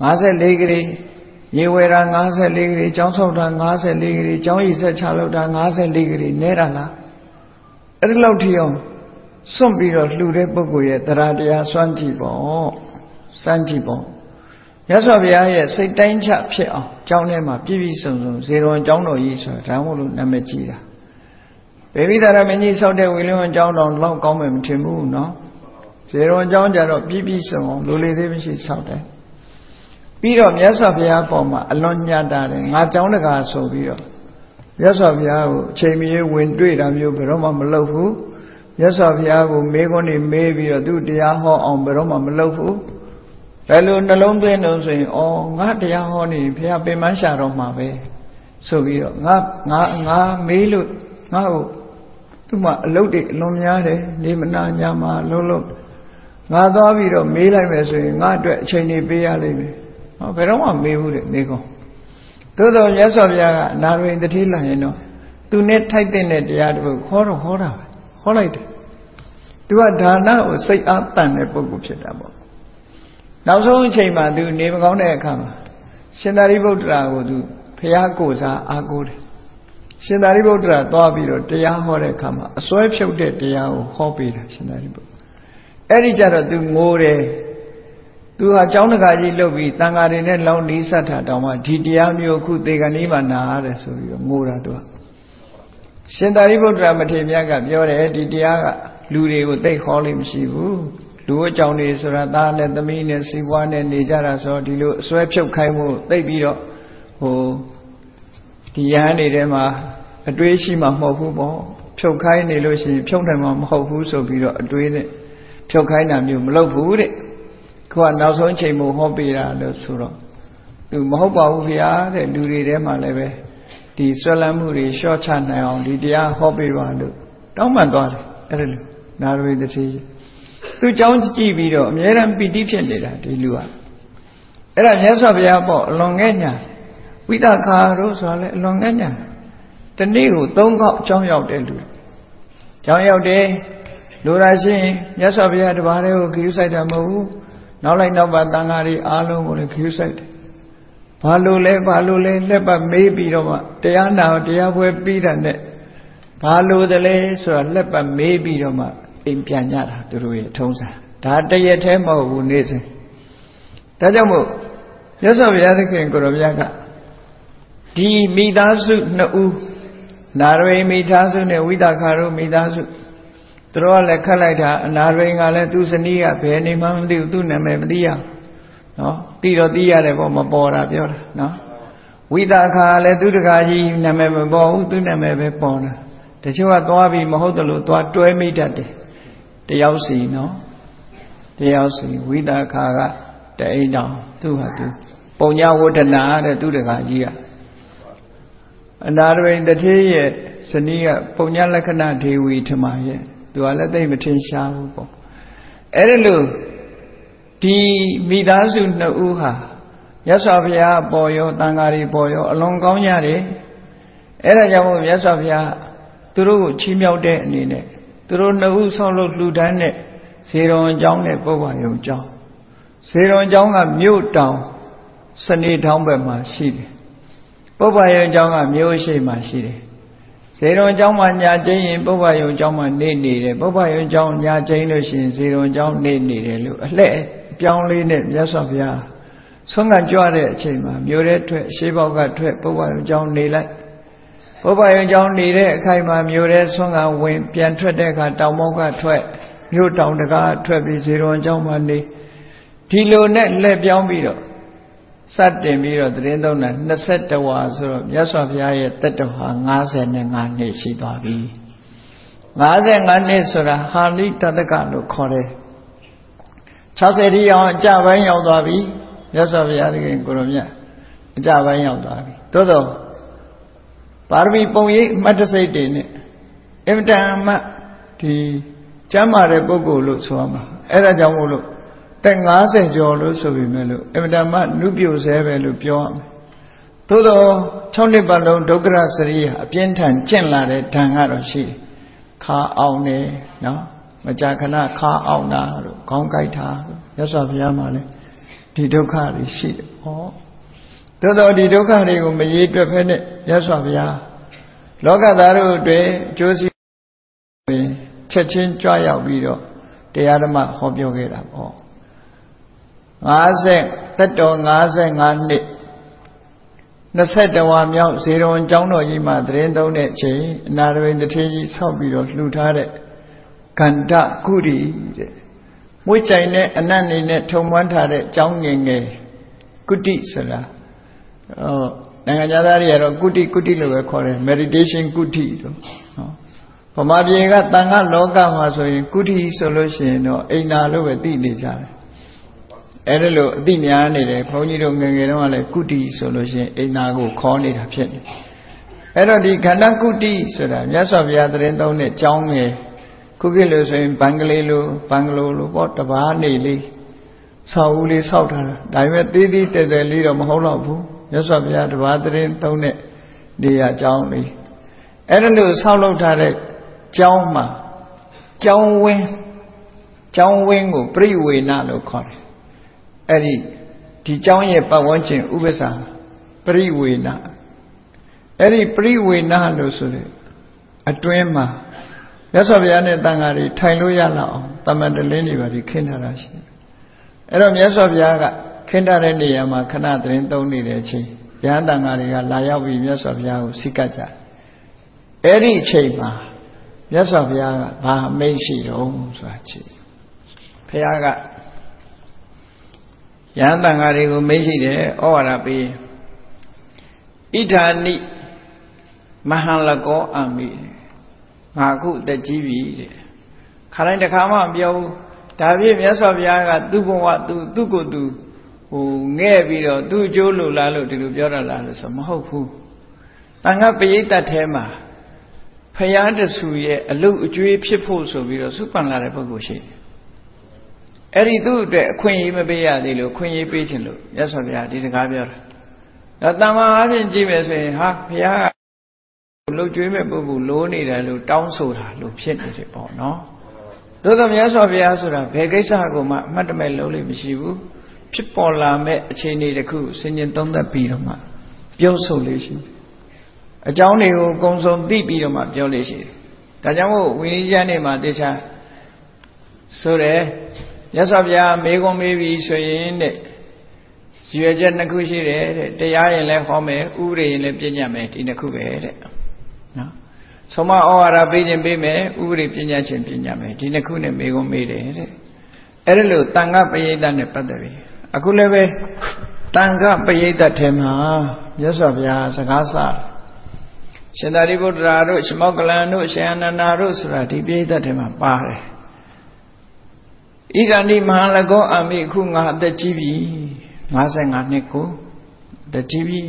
A: 54ဂရီရေဝေရာ54ဂရီကျောင်းဆောက်တာ54ဂရီကျောင်းရည်ဆက်ချလောက်တာ54ဂရီနဲတာလားအဲ့ဒီလောက်ထိအောင်စွန့်ပြီးတော့လှူတဲ့ပုဂ္ဂိုလ်ရဲ့တရားတရားစွန့်ကြည့်ပေါ့စမ်းကြည့်ပေါ့မြတ်စွာဘုရားရဲ့စိတ်တိုင်းချဖြစ်အောင်ကျောင်းထဲမှာပြည့်ပြည့်စုံစုံဇေရဝံကျောင်းတော်ကြီးဆိုတာဒါမှမဟုတ်နာမည်ကြီးတာဗေမိသာရမင်းကြီးဆောက်တဲ့ဝေလင်းဝံကျောင်းတော်လောက်ကောင်းမယ်မထင်ဘူးနော်ဇေရဝံကျောင်းကြတော့ပြည့်ပြည့်စုံအောင်လူလေသေးမရှိဆောက်တယ်ပြီးတော့မြတ်စွာဘုရားပေါ်မှာအလွန်ညတာတယ်ငါကျောင်းတကာဆိုပြီးတော့မြတ်စွာဘုရားကိုအချိန်မီဝင်တွေ့တာမျိုးဘယ်တော့မှမလုပ်ဘူးမြတ်စွာဘုရားကိုမေးခွန်းတွေမေးပြီးတော့သူတရားဟောအောင်ဘယ်တော့မှမလုပ်ဘူးဒါလိုနှလုံးသွင်းလို့ဆိုရင်ဩငါတရားဟောနေဘုရားပင်မရှာတော့မှာပဲဆိုပြီးတော့ငါငါငါမေးလို့ငါ့ကိုသူ့မှာအလုပ်တွေအလွန်များတယ်နေမနာညာမှာလုံးလုံးငါသွားပြီးတော့မေးလိုက်မယ်ဆိုရင်ငါအတွက်အချိန်တွေပေးရလိမ့်မယ်ဟောဘယ်တော့မှမေးဘူးတဲ့မေးကောသို့တော်မြတ်စွာဘုရားကအနာရိတတိလာရင်တော့သူနဲ့ထိုက်တဲ့တရားတခုခေါ်တော့ဟောတာပဲဟောလိုက်တယ်သူကဒါနကိုစိတ်အားတန်တဲ့ပုဂ္ဂိုလ်ဖြစ်တာပေါ့နောက်ဆုံးအချိန်မှာသူနေမကောင်းတဲ့အခါမှာရှင်သာရိပုတ္တရာကိုသူဖျားကိုစားအားကိုးတယ်ရှင်သာရိပုတ္တရာသွားပြီးတော့တရားဟောတဲ့အခါမှာအစွဲဖြုတ်တဲ့တရားကိုဟောပေးတာရှင်သာရိပုတ္တရာအဲ့ဒီကြတော့သူငိုတယ်သူဟာကျောင်းတကာကြီးလုပ်ပြီးတန်ဃာတွေနဲ့လောင်းနီးစပ်တာတောင်မှဒီတရားမျိုးအခုသေကဏီးမှာနာရတယ်ဆိုပြီးတော့ငိုတာသူကရှင်သာရိပုတ္တရာမထေရမြတ်ကပြောတယ်ဒီတရားကလူတွေကိုသိခေါ်လို့မရှိဘူးလူအကြောင်းတွေဆိုတာသားနဲ့သမီးနဲ့စီးပွားနဲ့နေကြတာဆိုဒီလိုအစွဲဖြုတ်ခိုင်းမှုသိပြီးတော့ဟိုဒီရဟန်းတွေထဲမှာအတွေးရှိမှမဟုတ်ဘူးပေါ့ဖြုတ်ခိုင်းနေလို့ရှိရင်ဖြုတ်နိုင်မှာမဟုတ်ဘူးဆိုပြီးတော့အတွေးနဲ့ဖြုတ်ခိုင်းတာမျိုးမလုပ်ဘူးတဲ့ခုကနောက်ဆုံးချိန်မို့ဟောပေးတာလို့ဆိုတော့သူမဟုတ်ပါဘူးဗျာတဲ့လူတွေထဲမှာလည်းပဲဒီဆွဲလန်းမှုတွေလျှော့ချနိုင်အောင်ဒီတရားဟောပေးပါလို့တောင်းပန်သွားတယ်အဲ့ဒါလို့နာရဝိတ္တိသူကြောင်းကြည့်ပြီးတော့အမြဲတမ်းပီတိဖြစ်နေတာဒီလူကအဲ့ဒါမြတ်စွာဘုရားပေါ့အလွန်ငဲ့ညာဝိသခာတို့ဆိုတာလေအလွန်ငဲ့ညာတနေ့ကိုသုံးခေါက်ကြောင်းရောက်တဲ့လူကြောင်းရောက်တယ်လူရာရှိရင်မြတ်စွာဘုရားတပါးတည်းကိုခရူးဆိုင်တာမဟုတ်ဘူးနောက်လိုက်နောက်ပါတန်ဃာတွေအားလုံးကိုလည်းခရူးဆိုင်တယ်ဘာလို့လဲဘာလို့လဲလက်ပတ်မေးပြီးတော့မှတရားနာတရားပွဲပြီးတာနဲ့ဘာလို့တလဲဆိုတာလက်ပတ်မေးပြီးတော့မှအိမ်ပြန်ကြတာသူတို့ရဲ့ထုံးစံဒါတရက်တည်းမဟုတ်ဘူးနေ့စဉ်ဒါကြောင့်မို့မြတ်စွာဘုရားသခင်ကိုရောမြတ်ကဒီမိသားစုနှစ်ဦးနာရိမိသားစုနဲ့ဝိသခာတို့မိသားစုသူတို့ကလည်းခတ်လိုက်တာအနာရိကလည်းသူ့ဇနီးကဘယ်နေမှမသိဘူးသူ့နာမည်မသိရနော်သိတော့သိရတယ်ပေါ့မပေါ်တာပြောတာနော်ဝိသခာလည်းသူ့တကာကြီးနာမည်မပေါ်ဘူးသူ့နာမည်ပဲပေါ်တာတချို့ကသွားပြီးမဟုတ်တယ်လို့သွားတွဲမိတတ်တယ်တယောက်စီနော်တယောက်စီဝိသခာကတအိမ်တော်သူ့ဟာသူပုံညာဝဋ္ဌနာတဲ့သူ့တကာကြီးကအနာရိတတိရဲ့ဇနီးကပုံညာလက္ခဏာဒေဝီထမရဲ့သူကလည်းသိမထင်ရှားဘူးပေါ့အဲ့ဒါလို့ဒီမိသားစုနှစ်ဦးဟာမြတ်စွာဘုရားပေါ်ရောတန်ဃာတွေပေါ်ရောအလွန်ကောင်းကြတယ်အဲ့ဒါကြောင့်မို့မြတ်စွာဘုရားသူတို့ကိုချီးမြှောက်တဲ့အနေနဲ့သူတို့နှစ်ဦးဆောက်လုပ်လှူဒန်းတဲ့ဇေရုံအကြောင်းနဲ့ပုဗ္ဗယုံအကြောင်းဇေရုံအကြောင်းကမြို့တောင်စနေထောင်းဘက်မှာရှိတယ်ပုဗ္ဗယုံအကြောင်းကမြို့ရှိမှာရှိတယ်ဇေရုံအကြောင်းမှာညာကျင်းရင်ပုဗ္ဗယုံအကြောင်းမှာနေနေတယ်ပုဗ္ဗယုံအကြောင်းညာကျင်းလို့ရှိရင်ဇေရုံအကြောင်းနေနေတယ်လို့အလှဲ့အပြောင်းလေးနဲ့မြတ်စွာဘုရားဆုံးကကြွတဲ့အချိန်မှာမြို့ထဲထွက်ရှေးဘောက်ကထွက်ပုဗ္ဗယုံအကြောင်းနေလိုက်ပုဗ္ဗယုံကြောင့်နေတဲ့အခိုက်မှာမြို့ထဲဆွမ်းကဝင်ပြန်ထွက်တဲ့အခါတောင်မောက်ကထွက်မြို့တောင်တကားထွက်ပြီးဇေရုံအကြောင်းမှာနေဒီလိုနဲ့လှည့်ပြောင်းပြီးတော့စတင်ပြီးတော့သတင်းသုံးတာနှစ်ဆယ့်တစ်ဝါဆိုတော့မြတ်စွာဘုရားရဲ့တက်တော်ဟာ၅၅နှစ်ရှိသွားပြီ၅၅နှစ်ဆိုတာဟာလိတတကလို့ခေါ်တယ်၆၀တိအောင်အကြပိုင်းရောက်သွားပြီမြတ်စွာဘုရားသခင်ကိုရောမြတ်အကြပိုင်းရောက်သွားပြီသို့တော့ပါရမီပုံရိပ်အမှတ်တစိတ်တွေနဲ့အင်မတန်မှဒီကျမ်းမာတဲ့ပုဂ္ဂိုလ်လို့ဆိုရမှာအဲ့ဒါကြောင့်မို့လို့တက်၅၀ကျော်လို့ဆိုပြီးမဲ့လို့အင်မတန်မှနုပြိုဆဲပဲလို့ပြောရမယ်သို့တော့၆နှစ်ပတ်လုံးဒုက္ခရစရိယအပြင်းထန်ကျင့်လာတဲ့ဓာန်ကတော့ရှိတယ်ခါအောင်တယ်နော်မကြာခဏခါအောင်တာလို့ခေါင်းကိုက်တာလို့ရသော်ဘုရားမှာလည်းဒီဒုက္ခတွေရှိတယ်ဟောသို့တော်ဒီဒုက္ခတွေကိုမရေတွက်ဖဲနဲ့မြတ်စွာဘုရားလောကသားတို့အတွက်အကျိုးစီးပွားချက်ချင်းကြွရောက်ပြီးတော့တရားဓမ္မဟောပြောခဲ့တာပေါ့၅၀သက်တော်၅၅နှစ်နှစ်ဆက်တဝါမြောက်ဇေရဝံကျောင်းတော်ကြီးမှာသတင်းသုံးတဲ့အချိန်အနာရဝိတ္တထေကြီးဆောက်ပြီးတော့လှူထားတဲ့ကန္တကုရီတဲ့မွေးကြိုင်တဲ့အနတ်နေနဲ့ထုံမွမ်းထားတဲ့ကျောင်းငယ်ငယ်ကုတိဆိုတာဟောနိုင်ငံသားတွေကတော့ကုတိကုတိလို့ပဲခေါ်တယ် meditation ကုတိလို့ဟောဗမာပြည်ကတန်ခါလောကမှာဆိုရင်ကုတိဆိုလို့ရှိရင်တော့အိမ်နာလို့ပဲသိနေကြတယ်အဲ့ဒါလို့အသိများနေတယ်ခွန်ကြီးတို့ငယ်ငယ်တုန်းကလည်းကုတိဆိုလို့ရှိရင်အိမ်နာကိုခေါ်နေတာဖြစ်နေအဲ့တော့ဒီခန္ဓာကုတိဆိုတာမြတ်စွာဘုရားသတင်းသုံးတဲ့ကျောင်းငယ်ခုခေတ်လို့ဆိုရင်ဘန်ကလေးလိုဘန်ကလိုလိုပေါ့တဘာနေလေးဆောက်ဦးလေးဆောက်ထားတာဒါပေမဲ့သေးသေးတဲတဲလေးတော့မဟုတ်တော့ဘူးမြတ်စွာဘုရားတဘာသတင်းသုံးတဲ့နေရာကျောင်းလေးအဲ့ဒါလို့ဆောက်လုပ်ထားတဲ့ကျောင်းမှာကျောင်းဝင်းကျောင်းဝင်းကိုပြိဝေနလို့ခေါ်တယ်အဲ့ဒီဒီကျောင်းရဲ့ပတ်ဝန်းကျင်ဥပ္ပစာပရိဝေနအဲ့ဒီပရိဝေနလို့ဆိုတဲ့အတွင်းမှာမြတ်စွာဘုရားနဲ့တန်ဃာတွေထိုင်လို့ရလောက်အောင်တမန်တလင်းတွေပါဒီခင်းထားတာရှိတယ်အဲ့တော့မြတ်စွာဘုရားကခင်းထားတဲ့နေရာမှာခဏသတင်းသုံးနေတဲ့အချိန်ယဟန်တန်ဃာတွေကလာရောက်ပြီးမြတ်စွာဘုရားကိုစိတ်ကပ်ကြအဲ့ဒီအချိန်မှာမြတ်စွာဘုရားကဘာမိတ်ရှိတော့ဆိုတာကြည့်ဘုရားကယဟန်တန်ဃာတွေကိုမေးရှိတယ်ဩဝါဒပေးဣဋ္ဌာနိမဟံလကောအမိငါအခုတက်ကြီးပြီတဲ့ခါတိုင်းတစ်ခါမှမပြောဘူးဒါပြည့်မြတ်စွာဘုရားကသူ့ဘဝသူသူ့ကိုယ်သူဟိုငဲ့ပြီးတော့သူ့အကျိုးလိုလားလို့ဒီလိုပြောရလားလို့ဆိုမဟုတ်ဘူးတန်ခါပရိသတ်ထဲမှာဖယားတဆူရဲ့အလုတ်အကျွေးဖြစ်ဖို့ဆိုပြီးတော့စုပန်လာတဲ့ပုဂ္ဂိုလ်ရှိတယ်အဲ့ဒီသူ့အတွက်အခွင့်အရေးမပေးရသေးလို့ခွင့်ရေးပေးခြင်းလို့မြတ်စွာဘုရားဒီစကားပြောတာဒါတမန်အားဖြင့်ကြည့်မယ်ဆိုရင်ဟာဘုရားလှုပ်ကြွေးမဲ့ပုဂ္ဂိုလ်လိုးနေတယ်လို့တောင်းဆိုတာလို့ဖြစ်နေစေပေါ့နော်သို့သောမြတ်စွာဘုရားဆိုတာဘယ်ကိစ္စကိုမှအမှတ်တမဲ့လုံးလို့မရှိဘူးဖြစ်ပေါ်လာမဲ့အခြေအနေတစ်ခုစဉ်းကျင်သုံးသပ်ပြီးတော့မှပြောဆိုလို့ရှိတယ်အကြောင်းတွေကိုအကုန်စုံသိပြီးတော့မှပြောလို့ရှိတယ်ဒါကြောင့်မို့ဝိနည်းကျမ်းတွေမှာတေချာဆိုတယ်မြတ်စွာဘုရားမေခွန်မေးပြီးဆိုရင်တဲ့ရွယ်ချက်နှစ်ခုရှိတယ်တဲ့တရားရင်လည်းဟောမယ်ဥပဒေရင်လည်းပြညတ်မယ်ဒီနှစ်ခုပဲတဲ့နော်ဆုံးမဩဝါဒပေးခြင်းပေးမယ်ဥပဒေပြညတ်ခြင်းပြညတ်မယ်ဒီနှစ်ခုနဲ့မေခွန်မေးတယ်တဲ့အဲ့ဒါလို့တန်ခပရိသတ်နဲ့ပတ်သက်ပြီးအခုလည်းပဲတန်ခပရိသတ်ထဲမှာမြတ်စွာဘုရားစကားစရှင်သာရိပုတ္တရာတို့ရှမောက္ကလန်တို့ရှင်အနန္ဒာတို့ဆိုတာဒီပရိသတ်ထဲမှာပါတယ်ဣဇာတိမဟာလကောအမိခုငါအသက်ကြီးပြီ၅၅နှစ်ကိုအသက်ကြီးပြီ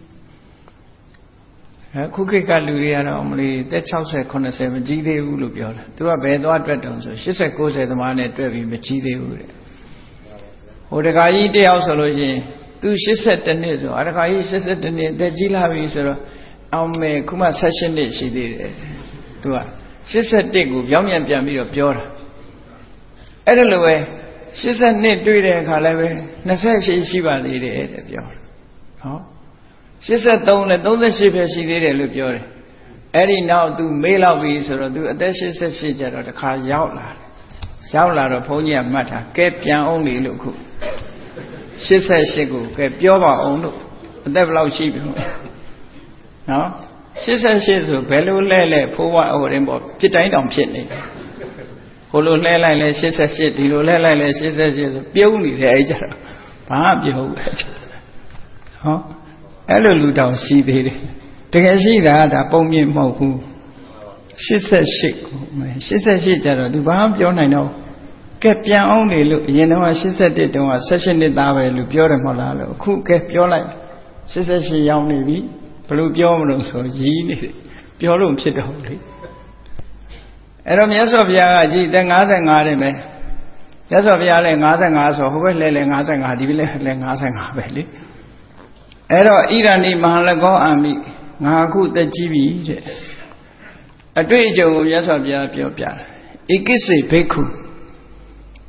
A: အခုခေတ်ကလူတွေကတော့အမလီသက်၆၀ ၇၀မကြီးသေးဘူးလို့ပြောတယ်သူကဘယ်သွားတွေ့တုံဆို၈၀ ၉၀သမားနဲ့တွေ့ပြီးမကြီးသေးဘူးတဲ့ဟိုတခါကြီးတယောက်ဆိုလို့ရှိရင်သူ၈၁နှစ်ဆိုအတခါကြီး၈၁နှစ်အသက်ကြီးလာပြီဆိုတော့အောင်မယ်ခုမှ၁၈နှစ်ရှိသေးတယ်သူက၈၁ကိုပြောင်းပြန်ပြန်ပြီးတော့ပြောတာအဲ့ဒါလိုပဲ၈၂တွေ့တဲ့အခါလည်းပဲ၂၈ရှိပါသေးတယ်တဲ့ပြောတယ်နော်၈၃နဲ့၃၈ပဲရှိသေးတယ်လို့ပြောတယ်အဲ့ဒီနောက် तू မေးလောက်ပြီဆိုတော့ तू အသက်၈၈ကျတော့တခါရောက်လာတယ်ရောက်လာတော့ဘုန်းကြီးကမှတ်တာကဲပြန်အောင်လေလို့ခု၈၈ကိုကဲပြောပါအောင်လို့အသက်ဘယ်လောက်ရှိပြီနော်၈၈ဆိုဘယ်လိုလဲလဲဖိုးဝဟိုရင်ပေါ့ပြစ်တိုင်းတောင်ဖြစ်နေတယ်ဟိုလိုလဲလိုက်လဲ၈၈ဒီလိုလဲလိုက်လဲ၈၈ဆိုပြုံးနေတယ်အဲ့ကြတော့ဘာမှပြုံးပဲဟောအဲ့လိုလူတောင်ရှိသေးတယ်တကယ်ရှိတာဒါပုံမြင်မဟုတ်ဘူး၈၈ကို၈၈ကျတော့သူဘာမှပြောနိုင်တော့ကဲပြန်အောင်လေလို့အရင်တော့၈၁တုန်းက၁၈နှစ်သားပဲလို့ပြောတယ်မဟုတ်လားလို့အခုကဲပြောလိုက်၈၈ရောက်နေပြီဘယ်လိုပြောမလို့ဆိုရီးနေတယ်ပြောလို့ဖြစ်တော့လေအဲ့တော့မြတ်စွာဘုရားကကြည်တဲ့၅၅တဲ့ပဲမြတ်စွာဘုရားလည်း၅၅ဆိုဟိုဘက်လဲလဲ၅၅ဒီဘက်လဲလဲ၅၅ပဲလေအဲ့တော့ဣရဏိမဟာလကောအာမိငါအခုတက်ကြီးပြီတဲ့အတွေ့အကြုံကိုမြတ်စွာဘုရားပြောပြတယ်ဧကိစ္စေဘိက္ခု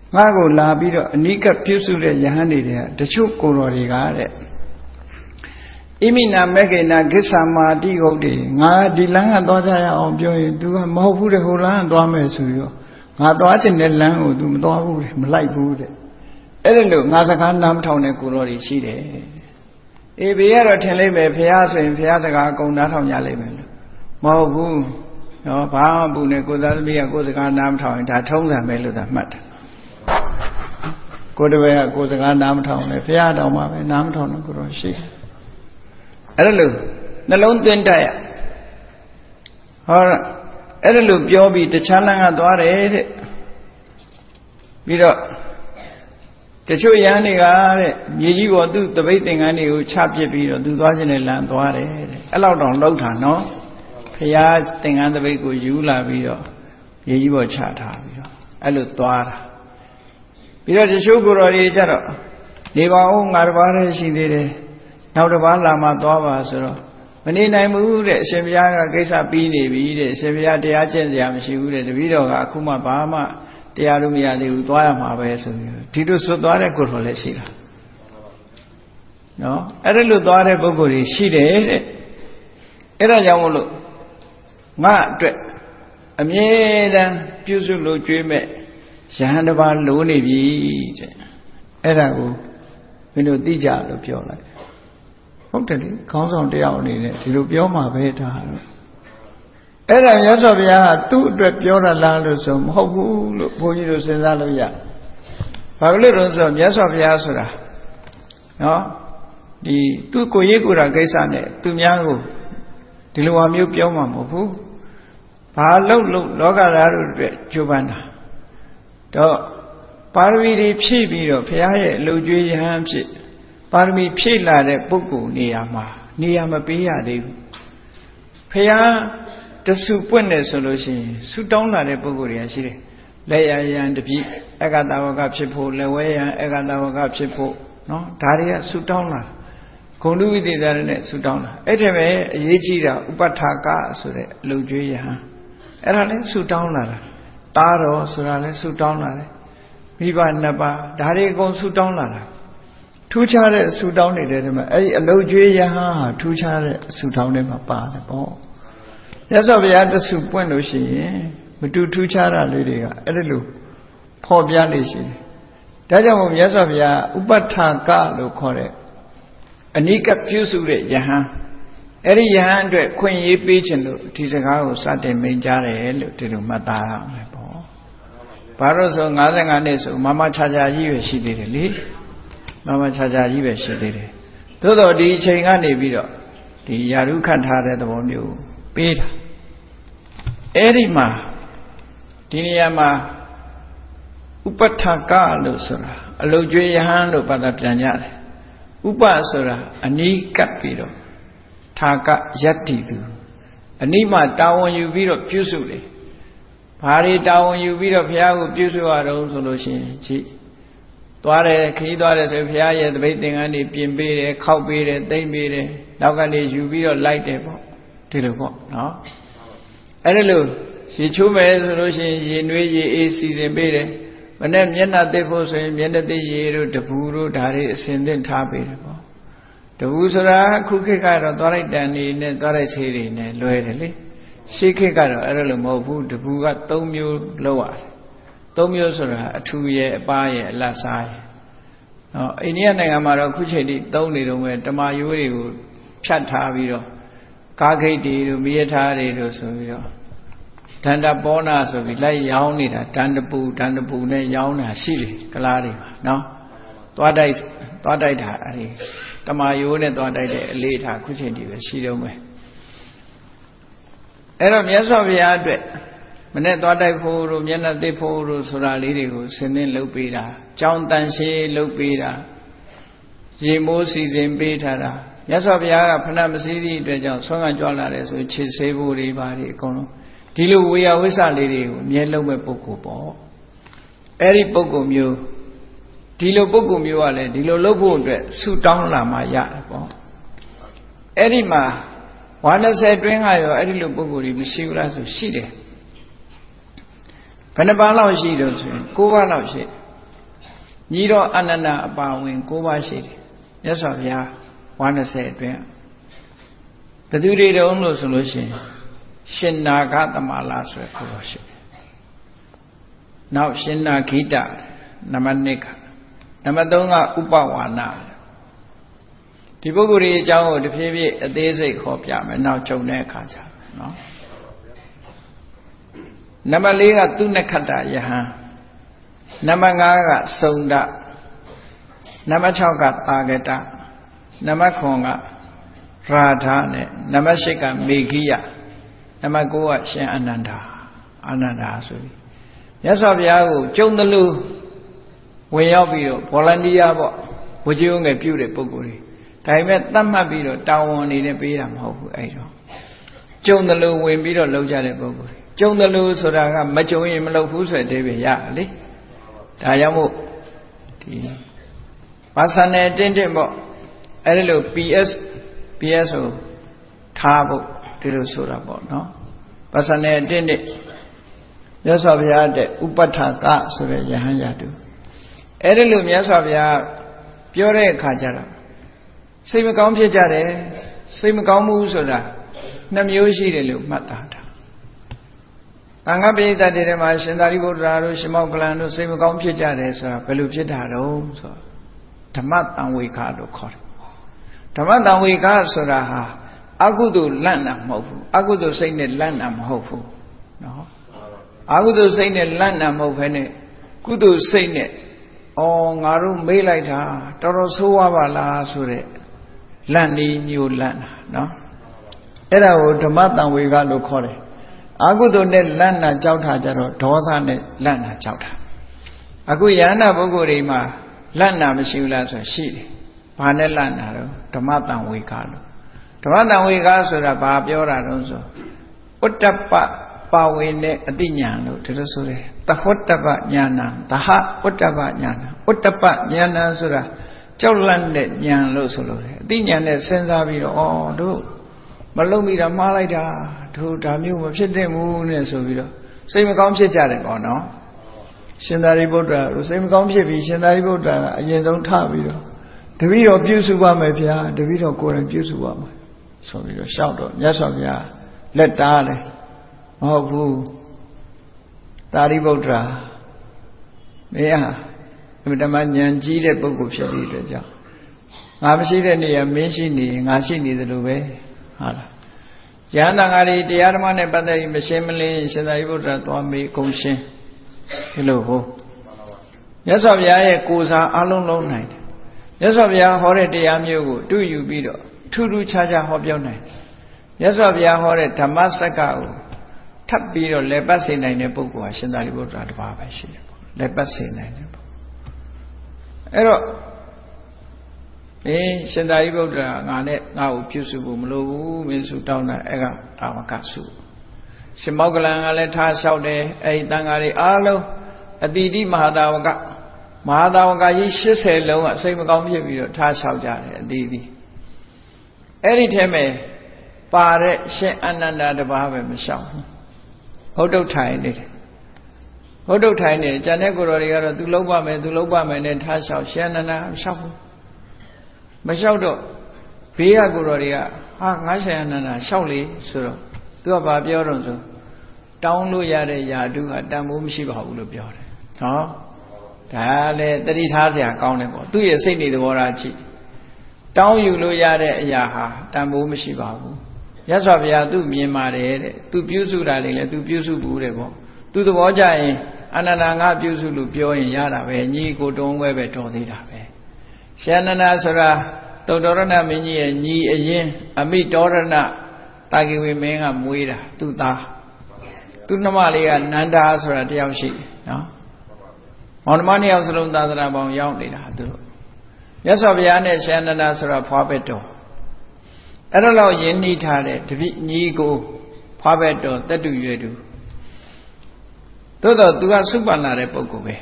A: ငါ့ကိုလာပြီးတော့အနိကပြုစုတဲ့ယဟန်တွေကတချို့ကိုယ်တော်တွေကတဲ့ဣမိနာမေကေနာဂစ္ဆာမာတိဟုတ်တယ်ငါဒီလမ်းကသွားကြရအောင်ပြောရင် तू ကမဟုတ်ဘူးတဲ့ဟိုလမ်းကသွားမယ်ဆိုပြီးတော့ငါသွားချင်တဲ့လမ်းကို तू မသွားဘူးတဲ့မလိုက်ဘူးတဲ့အဲ့ဒါလို့ငါစကားနားမထောင်တဲ့ကိုယ်တော်တွေရှိတယ်အေးဘေးကတော့ထင်လိမ့်မယ်ဖះဆိုရင်ဖះစကားအကုန်နားထောင်ကြလိမ့်မယ်လို့မဟုတ်ဘူးနော်ဘာမှဘူးနဲ့ကိုသားသမီးကကိုယ်စကားနားမထောင်ရင်ဒါထုံးစံပဲလို့သာမှတ်တယ်ကိုယ်တပည့်ကကိုယ်စကားနားမထောင်နဲ့ဖះတောင်မှပဲနားမထောင်တဲ့ကိုယ်တော်ရှိတယ်အဲ့ဒါလို့နှလုံးသွင်းတတ်ရဟောအဲ့ဒါလို့ပြောပြီးတခြားလမ်းကသွားတယ်တဲ့ပြီးတော့တချို့ယန်းတွေကတဲ့မြေကြီးပေါ်သူ့တပိတ်သင်္ကန်းတွေကိုချပစ်ပြီးတော့သူသွားခြင်းနဲ့လမ်းသွားတယ်တဲ့အဲ့လောက်တောင်လှုပ်တာနော်ဖះသင်္ကန်းတပိတ်ကိုယူလာပြီးတော့မြေကြီးပေါ်ချထားပြီးတော့အဲ့လိုသွားတာပြီးတော့တချို့ကိုယ်တော်တွေကြတော့နေပါဦးငါတစ်ပါးတည်းရှိသေးတယ်နောက်တစ်ပါးလာမှသွားပါဆိုတော့မနေနိုင်ဘူးတဲ့အရှင်ဘုရားကကိစ္စပြီးနေပြီတဲ့အရှင်ဘုရားတရားကျင့်စရာမရှိဘူးတဲ့တပည့်တော်ကအခုမှဘာမှတရားလို့မရသေးဘူးသွားရမှာပဲဆိုပြီးဒီလိုဆွသွားတဲ့ကိုယ်တော်လည်းရှိတာနော်အဲ့ဒါလို့သွားတဲ့ပုဂ္ဂိုလ်တွေရှိတယ်တဲ့အဲ့ဒါကြောင့်မို့လို့ငါအတွက်အမြဲတမ်းပြုစုလို့ကြွေးမဲ့ယဟန်တစ်ပါးလိုနေပြီတဲ့အဲ့ဒါကိုမင်းတို့သိကြလို့ပြောလိုက်ဟုတ်တယ်လေခေါင်းဆောင်တယောက်အနေနဲ့ဒီလိုပြောမှာပဲဒါလို့အဲ့ဒါမြတ်စွာဘုရားကသူ့အတွက်ပြောရလားလို့ဆိုမဟုတ်ဘူးလို့ဘုန်းကြီးတို့စဉ်းစားလို့ရဘာလို့လဲဆိုတော့မြတ်စွာဘုရားဆိုတာနော်ဒီသူ့ကိုရေးကိုယ်တာကိစ္စနဲ့သူများကိုဒီလိုဟာမျိုးပြောမှာမဟုတ်ဘူးဘာလို့လို့လောကသားတို့အတွက်ကြိုးပမ်းတာတော့ပါရမီတွေဖြည့်ပြီးတော့ဘုရားရဲ့အလုပ်ကျွေးရဟန်းဖြစ်ပါရမီဖြည့်လာတဲ့ပုဂ္ဂိုလ်နေရာမှာနေရာမပေးရသေးဘူးဘုရားတဆူပွင့်နေဆိုလို့ရှိရင်ဆူတောင်းလာတဲ့ပုဂ္ဂိုလ်တွေကရှိတယ်လက်ရယံတပိအကတာဝကဖြစ်ဖို့လက်ဝဲယံအကတာဝကဖြစ်ဖို့နော်ဒါတွေကဆူတောင်းလာဂုဏ်တုဝိသေသရနဲ့ဆူတောင်းလာအဲ့ဒီမဲ့အရေးကြီးတာဥပဋ္ဌာကဆိုတဲ့အလုပ်ကျွေးယဟန်အဲ့ဒါလည်းဆူတောင်းလာတာတားတော်ဆိုတာလည်းဆူတောင်းလာတယ်မိဘနှစ်ပါးဒါတွေအကုန်ဆူတောင်းလာတာထူးခြားတဲ့ဆူတောင်းနေတဲ့တည်းမှာအဲ့ဒီအလုပ်ကျွေးယဟန်ဟာထူးခြားတဲ့ဆူတောင်းတွေမှာပါတယ်ပေါ့မြတ်စွာဘုရားတဆူပွင့်လို့ရှိရင်မတူထူးခြားတာလေးတွေကအဲ့ဒါလိုဖော်ပြလို့ရှိတယ်ဒါကြောင့်မို့မြတ်စွာဘုရားဥပဋ္ဌာကလို့ခေါ်တဲ့အနိကပြုစုတဲ့ယဟန်အဲ့ဒီယဟန်အတွက်ခွင့်ရေးပေးခြင်းလို့ဒီစကားကိုစတင်မိန့်ကြားတယ်လို့ဒီလိုမှတ်သားရမယ်ပေါ့ဘာလို့ဆို၅၅နှစ်ဆိုမမချာချာကြီးပဲရှိသေးတယ်လေမမချာချာကြီးပဲရှိသေးတယ်သို့တော့ဒီအချိန်ကနေပြီးတော့ဒီယာရုခတ်ထားတဲ့သဘောမျိုးပေးတာအဲ့ဒီမှာဒီနေရာမှာဥပဋ္ဌာကလို့ဆိုတာအလုတ်ကျွေးယဟန်လို့ဘာသာပြန်ကြတယ်ဥပဆိုတာအနိကပ်ပြီးတော့ထာကယတ္တိသူအနိမတာဝန်ယူပြီးတော့ပြုစုတယ်ဘာတွေတာဝန်ယူပြီးတော့ဘုရားကိုပြုစုရတော့ဆိုလို့ရှိရင်ကြည့်သွားတယ်ခရီးသွားတယ်ဆိုဘုရားရဲ့တပိတ်သင်္ကန်းတွေပြင်ပေးတယ်ခောက်ပေးတယ်သိမ့်ပေးတယ်နောက်ကနေယူပြီးတော့လိုက်တယ်ပေါ့ဒီလိုပေါ့နော်အဲ့ဒါလို့ရေချိုးမယ်ဆိုလို့ရှိရင်ရေနွေးရေအေးစီစဉ်ပေးတယ်မနဲ့မျက်နှာသိဖို့ဆိုရင်မျက်နှာသိရေတို့တပူတို့ဒါတွေအစဉ်သင့်ထားပေးတယ်ပေါ့တပူဆိုတာခုခေတ်ကတော့သွားလိုက်တန်နေနဲ့သွားလိုက်ဆေးတွေနဲ့လွယ်တယ်လေရှေးခေတ်ကတော့အဲ့လိုမဟုတ်ဘူးတပူက၃မျိုးလောက်ရတယ်၃မျိုးဆိုတာအထူရဲ့အပါရဲ့အလတ်စားရဲ့ဟောအိန္ဒိယနိုင်ငံမှာတော့ခုချိန်ထိသုံးနေတော့မယ်တမာယိုးတွေကိုဖြတ်ထားပြီးတော့ကားဂိတ်တွေတို့မြေထားတွေတို့ဆိုပြီးတော့ဒန္တပောနာဆိုပြီးလိုက်ရောင်းနေတာဒန္တပူဒန္တပူနဲ့ရောင်းတာရှိတယ်ကလားတွေပါနော်သွားတိုက်သွားတိုက်တာအဲဒီတမာယိုးနဲ့သွားတိုက်တဲ့အလေးထားခုချိန်ထိပဲရှိတော့မယ်အဲ့တော့မြတ်စွာဘုရားအတွက်မနဲ့သွားတိုက်ဖို့တို့မျက်နှာသိဖို့တို့ဆိုတာလေးတွေကိုဆင်းသင်းလုပ်ပေးတာကြောင်းတန်ရှင်းလုပ်ပေးတာရေမိုးစီစဉ်ပေးထားတာမြတ်စွာဘုရားကဖဏမစည်းသည့်အတွက်ကြောင့်ဆွမ်းကကြွလာတယ်ဆိုခြေဆေးဖို့တွေပါတွေအကုန်လုံးဒီလိုဝေယဝိဆလေးတွေကိုအမြဲလုံးမဲ့ပုဂ္ဂိုလ်ပေါ့အဲ့ဒီပုဂ္ဂိုလ်မျိုးဒီလိုပုဂ္ဂိုလ်မျိုးကလည်းဒီလိုလုပ်ဖို့အတွက်ဆုတောင်းလာမှရတယ်ပေါ့အဲ့ဒီမှာဝါ၂၀တွင်းကရောအဲ့ဒီလိုပုဂ္ဂိုလ်တွေမရှိဘူးလားဆိုရှိတယ်ဘယ်နှပါးလောက်ရှိတော့ဆိုရင်၉ပါးလောက်ရှိညီတော်အနန္ဒအပါဝင်၉ပါးရှိတယ်မြတ်စွာဘုရားဝါ၂၀အတွင်းဘယ်သူတွေတုံးလို့ဆိုလို့ရှိရင်ရှင်နာဂသမလာဆိုတဲ့ခေါ်ရှိတယ်နောက်ရှင်နာဂိတနံပါတ်၂ကနံပါတ်၃ကဥပဝါနာဒီပုဂ္ဂိုလ်ရဲ့အကြောင်းကိုတဖြည်းဖြည်းအသေးစိတ်ခေါ်ပြမယ်နောက်ကြုံတဲ့အခါကျနော်နံပါတ်၄ကသူနခတ္တယဟန်နံပါတ်၅ကစုံဒနံပါတ်၆ကပါကတနံပါတ်၇ကရာဓာနဲ့နံပါတ်၈ကမေဂိယနံပါတ်၉ကရှင်အနန္ဒာအနန္ဒာဆိုပြီးမြတ်စွာဘုရားကိုကြုံတယ်လို့ဝင်ရောက်ပြီးတော့ volunteer ပေါ့ဝကြီးုံငယ်ပြုတဲ့ပုဂ္ဂိုလ်တွေဒါပေမဲ့သတ်မှတ်ပြီးတော့တာဝန်အနေနဲ့ပေးတာမဟုတ်ဘူးအဲ့တော့ကြုံတယ်လို့ဝင်ပြီးတော့လုပ်ကြတဲ့ပုဂ္ဂိုလ်တွေကြုံတယ်လို့ဆိုတာကမကြုံရင်မလုပ်ဘူးဆိုတဲ့အဓိပ္ပာယ်ရလေဒါကြောင့်မို့ဒီဘာသာနယ်တင်းတင်းပေါ့အဲ့ဒီလို ပီ အက်စ် ပီ အက်စ် ကိုထားဖို့ဒီလိုဆိုတာပေါ့နော်ဘာသာနယ်တင်းတင်းမြတ်စွာဘုရားတဲ့ဥပဋ္ဌာကဆိုတဲ့ယဟန်ရတုအဲ့ဒီလိုမြတ်စွာဘုရားပြောတဲ့အခါကျတော့စိတ်မကောင်းဖြစ်ကြတယ်စိတ်မကောင်းမှုဆိုတာနှစ်မျိုးရှိတယ်လို့မှတ်သားတာတန်ခါပိဋကတွေထဲမှာရှင်သာရိပုတ္တရာတို့ရှင်မောက္ကလန်တို့စိတ်မကောင်းဖြစ်ကြတယ်ဆိုတာဘယ်လိုဖြစ်တာတော့ဆိုတော့ဓမ္မတံဝေခလို့ခေါ်တယ်ဓမ္မတံဝေခဆိုတာဟာအကုသိုလ်လန့်တာမဟုတ်ဘူးအကုသိုလ်စိတ်နဲ့လန့်တာမဟုတ်ဘူးနော်အကုသိုလ်စိတ်နဲ့လန့်တာမဟုတ်ဘဲနဲ့ကုသိုလ်စိတ်နဲ့အော်ငါတို့မေးလိုက်တာတော်တော်ဆိုးဝါးပါလားဆိုတဲ့လန့်နေညိုလန့်တာနော်အဲ့ဒါကိုဓမ္မတံဝေခလို့ခေါ်တယ်အကုသိုလ်နဲ့လန့်တာကြောက်တာကြတော့ဒေါသနဲ့လန့်တာကြောက်တာအခုယန္တာပုဂ္ဂိုလ်တွေမှာလန့်တာမရှိဘူးလားဆိုရှိတယ်ဘာနဲ့လန့်တာတော့ဓမ္မတံဝေခလို့ဓမ္မတံဝေခဆိုတာဘာပြောတာတော့ဆိုဥတ္တပပါဝင်တဲ့အတိညာဏ်လို့ဒီလိုဆိုတယ်တဟောတ္တပညာဏံသဟဥတ္တပညာဏံဥတ္တပညာဏံဆိုတာကြောက်လန့်တဲ့ဉာဏ်လို့ဆိုလို့တယ်အတိညာဏ်နဲ့စဉ်းစားပြီးတော့ဩတို့မလုံးမိတာမှားလိုက်တာတို့ဒါမျိုးမဖြစ်သင့်ဘူးနဲ့ဆိုပြီးတော့စိတ်မကောင်းဖြစ်ကြတယ်ပေါ့နော်ရှင်သာရိပုတ္တရာတို့စိတ်မကောင်းဖြစ်ပြီးရှင်သာရိပုတ္တရာကအရင်ဆုံးထပြီးတော့တပည့်တော်ပြုစုပါမယ်ဗျာတပည့်တော်ကိုယ်တိုင်ပြုစုပါမယ်ဆိုပြီးတော့ရှောက်တော့မြတ်စွာဘုရားလက်တားတယ်မဟုတ်ဘူးသာရိပုတ္တရာမင်းဟာအမြဲတမ်းဉာဏ်ကြီးတဲ့ပုဂ္ဂိုလ်ဖြစ်တဲ့အတွက်ကြောင့်ငါမရှိတဲ့နေရာမင်းရှိနေငါရှိနေသလိုပဲဟုတ်လားယန္တန်ဃာတွေတရားဓမ္မနဲ့ပတ်သက်ပြီးမရှင်းမလင်းရှင်သာရိပုတ္တရာသွားမေးကုန်ရှင်းဒီလိုဟုတ်မြတ်စွာဘုရားရဲ့ကိုယ်စားအလုံးလုံးနိုင်တယ်မြတ်စွာဘုရားဟောတဲ့တရားမျိုးကိုတူယူပြီးတော့ထူးထူးခြားခြားဟောပြောနိုင်တယ်မြတ်စွာဘုရားဟောတဲ့ဓမ္မစက္ကကိုထပ်ပြီးတော့လက်ပတ်စေနိုင်တဲ့ပုဂ္ဂိုလ်ဟာရှင်သာရိပုတ္တရာတစ်ပါးပဲရှိတယ်ပေါ့လက်ပတ်စေနိုင်တယ်ပေါ့အဲ့တော့အေးရှင်သာရိပုတ္တရာငါနဲ့ငါ့ကိုပြုစုဖို့မလိုဘူးမင်းစုတောင်းတာအဲ့ကတာဝကစုရှင်မောက္ကလန်ကလည်းထားလျှောက်တယ်အဲ့ဒီတန်ဃာတွေအားလုံးအတိတိမဟာတာဝကမဟာတာဝကကြီး၈၀လုံးကစိတ်မကောင်းဖြစ်ပြီးတော့ထားလျှောက်ကြတယ်အတိတိအဲ့ဒီထဲမှာပါတဲ့ရှင်အနန္ဒာတပါးပဲမလျှောက်ဘူးဟုတ်တုတ်ထိုင်နေတယ်ဟုတ်တုတ်ထိုင်နေကျန်တဲ့ကိုယ်တော်တွေကတော့သူလုံးပါမယ်သူလုံးပါမယ်နဲ့ထားလျှောက်ရှင်အနန္ဒာမလျှောက်ဘူးမလျှောက်တော့ဘေးကကိုယ်တော်တွေကဟာငါရှင်အနန္ဒာလျှောက်လေဆိုတော့သူကဘာပြောတော့ဆိုတောင်းလို့ရတဲ့ယာတုဟာတန်ဖိုးမရှိပါဘူးလို့ပြောတယ်နော်ဒါလည်းတတိထားစရာကောင်းတယ်ပေါ့သူ့ရဲ့စိတ်နေသဘောထားကြည့်တောင်းယူလို့ရတဲ့အရာဟာတန်ဖိုးမရှိပါဘူးမြတ်စွာဘုရားသူ့မြင်ပါတယ်တဲ့သူပြုစုတာတွေလည်းသူပြုစုဘူးတဲ့ပေါ့သူသဘောကြရင်အနန္ဒာငါပြုစုလို့ပြောရင်ရတာပဲညီကိုတုံးခွဲပဲတော်သေးတာပဲရှင်အနန္ဒာဆိုတာသုတ္တရဏမင်းကြီးရဲ့ညီအရင်အမိတောရဏတာကိဝေမင်းကမွေးတာသူ့သားသူ့နှမလေးကနန္ဒာဆိုတာတယောက်ရှိတယ်နော်မောင်နှမနှစ်ယောက်စလုံးသာသနာပေါင်းရောက်နေတာသူတို့မြတ်စွာဘုရားနဲ့ရှင်အနန္ဒာဆိုတာဖွားဘက်တော်အဲ့ဒါလောက်ယဉ်နှီးထားတဲ့တပိညီကိုဖွားဘက်တော်တတုရွယ်သူသို့တော့သူကစုပန်လာတဲ့ပုဂ္ဂိုလ်ပဲ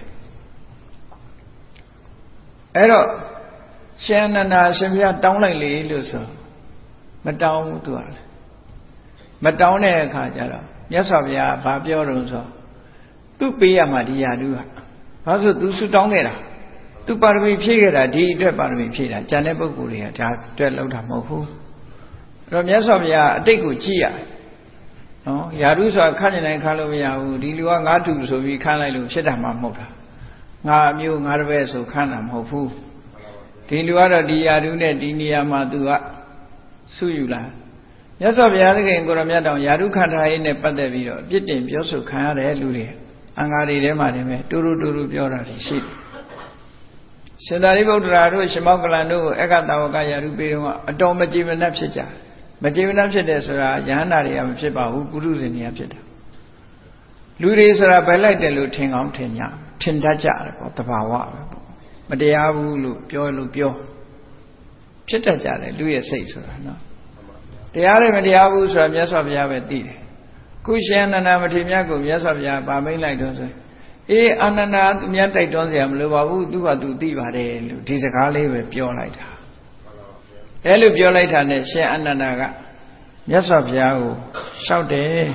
A: အဲ့တော့ရှင်အနန္ဒာရှင်ဘုရားတောင်းလိုက်လေလို့ဆိုမတောင်းဘူးသူကလည်းမတောင်းတဲ့အခါကျတော့မြတ်စွာဘုရားဘာပြောတော့ဆိုသူပေးရမှာဒီယာတုကဘာလို့သူဆုတောင်းခဲ့တာသူပါရမီဖြည့်ခဲ့တာဒီအတွက်ပါရမီဖြည့်တာကျန်တဲ့ပုဂ္ဂိုလ်တွေကဒါအတွက်လောက်တာမဟုတ်ဘူးအဲ့တော့မြတ်စွာဘုရားအတိတ်ကိုကြည့်ရနော်ယာရုဆိုတာခန့်နေတိုင်းခန့်လို့မရဘူးဒီလူကငါတူဆိုပြီးခန့်လိုက်လို့ဖြစ်တာမှမဟုတ်တာငါအမျိုးငါတပည့်ဆိုခန့်တာမဟုတ်ဘူးဒီလူကတော့ဒီယာရုနဲ့ဒီနေရာမှာသူကဆုယူလာမြတ်စွာဘုရားသခင်ကိုရမြတ်တောင်ယာရုခန္ဓာရေးနဲ့ပတ်သက်ပြီးတော့အပြစ်တင်ပြောဆိုခံရတဲ့လူတွေအင်္ဂါတွေထဲမှာတည်းပဲတူတူတူတူပြောတာရှိတယ်ရှင်သာရိပုတ္တရာတို့ရှင်မောက္ကလန်တို့အက္ခတာဝကယာရုပေတော့အတော်မကြည်မနှက်ဖြစ်ကြမကြည်မနှက်ဖြစ်တယ်ဆိုတာယဟန္တာတွေကမဖြစ်ပါဘူးပုရုဇဉ်တွေကဖြစ်တာလူတွေဆိုတာဘယ်လိုက်တယ်လို့ထင်ကောင်းထင်ကြထင်တတ်ကြတယ်ပေါ့တဘာဝပဲပေါ့မတရားဘူးလို့ပြောလို့ပြောဖြစ်တတ်ကြတယ်လူရဲ့စိတ်ဆိုတာနော်တရားတွေမတရားဘူးဆိုတာမြတ်စွာဘုရားပဲသိတယ်ခုရှင်အနန္ဒမထေရမြတ်ကိုမြတ်စွာဘုရားဗာမိတ်လိုက်တော့ဆိုအေးအာနန္ဒာသူများတိုက်တွန်းเสียမလို့ပါဘူးသူကသူသိပါတယ်လို့ဒီစကားလေးပဲပြောလိုက်တာအဲလိုပြောလိုက်တာနဲ့ရှင်အာနန္ဒာကမြတ်စွာဘုရားကိုလျှောက်တယ်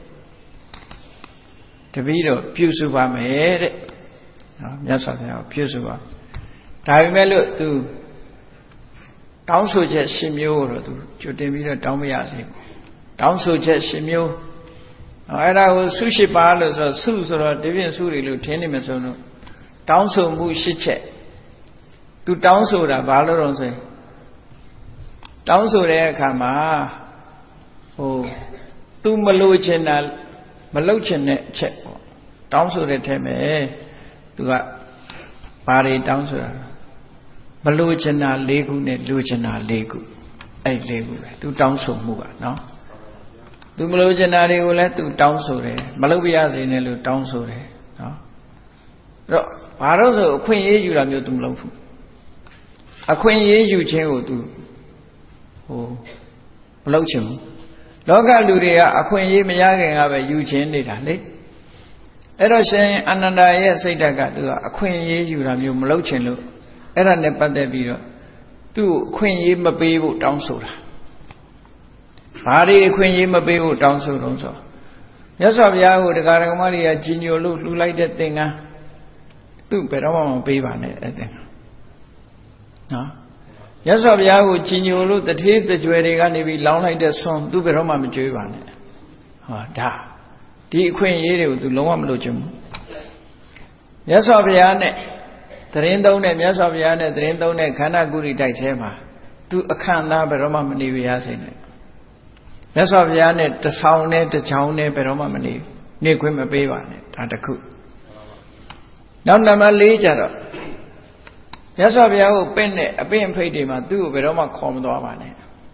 A: တပည့်တော်ပြုစုပါမယ်တဲ့နော်မြတ်စွာဘုရားကိုပြုစုပါဒါပေမဲ့လို့သူတောင်းဆိုချက်ရှင်မျိုးတော့သူကြိုတင်ပြီးတော့တောင်းမရစေဘူးတောင်းဆိုချက်ရှင်မျိုးအဲ့ဒါကိုဆုရှိပါလို့ဆိုဆုဆိုတော့ဒီပြင်ဆုတွေလို့ထင်းနေမစုံလို့တောင်းဆိုမှုရှိချက်သူတောင်းဆိုတာဘာလို့တော့ဆိုရင်တောင်းဆိုတဲ့အခါမှာဟိုသူမလို့ချင်တာမလုပ်ချင်တဲ့အချက်ပေါ့တောင်းဆိုတဲ့ထဲမှာသူကဘာတွေတောင်းဆိုတာမလို့ချင်တာ၄ခုနဲ့လိုချင်တာ၄ခုအဲ့၄ခုပဲသူတောင်းဆိုမှုကနော်သူမလို့ချင်တာတွေကိုလည်းသူတောင်းဆိုတယ်မလုပ်ပြရစေနဲ့လို့တောင်းဆိုတယ်နော်အဲ့တော့ဘာလို့ဆိုအခွင့်အရေးယူတာမျိုးသူမလုပ်ဘူးအခွင့်အရေးယူခြင်းကိုသူဟိုမလုပ်ချင်ဘူးလောကလူတွေကအခွင့်အရေးမရခင်ကပဲယူခြင်းနေတာလေအဲ့တော့ရှင်အာနန္ဒာရဲ့စိတ်ဓာတ်ကသူကအခွင့်အရေးယူတာမျိုးမလုပ်ချင်လို့အဲ့ဒါနဲ့ပတ်သက်ပြီးတော့သူ့အခွင့်အရေးမပေးဖို့တောင်းဆိုတာဘာတွေအခွင့်အရေးမပေးဖို့တောင်းဆိုတော့ဆိုမြတ်စွာဘုရားကိုတရားဓမ္မတွေကကြီးညိုလို့လှူလိုက်တဲ့သင်္ကန်းသူ့ဘယ်တော့မှမပေးပါနဲ့အဲ့တဲ့နော်မြတ်စွာဘုရားကိုကြီးညိုလို့တထေးတကြွယ်တွေကနေပြီးလောင်းလိုက်တဲ့ဆွန်သူ့ဘယ်တော့မှမကြွေးပါနဲ့ဟောဒါဒီအခွင့်အရေးတွေကိုသူလုံးဝမလုပ်ချင်ဘူးမြတ်စွာဘုရားနဲ့သရင်သုံးတဲ့မြတ်စွာဘုရားနဲ့သရင်သုံးတဲ့ခန္ဓာကုရိတိုက်ထဲမှာသူအခန့်သားဘယ်တော့မှမနေရစေနဲ့မြတ်စွာဘုရားနဲ့တဆောင်နဲ့တချောင်းနဲ့ဘယ်တော့မှမနေနေခွင့်မပေးပါနဲ့ဒါတခုနောက်နံပါတ်၄ကျတော့မြတ်စွာဘုရားကိုပင့်တဲ့အပင့်အဖိတ်တွေမှာသူ့ကိုဘယ်တော့မှခေါ်မသွားပါနဲ့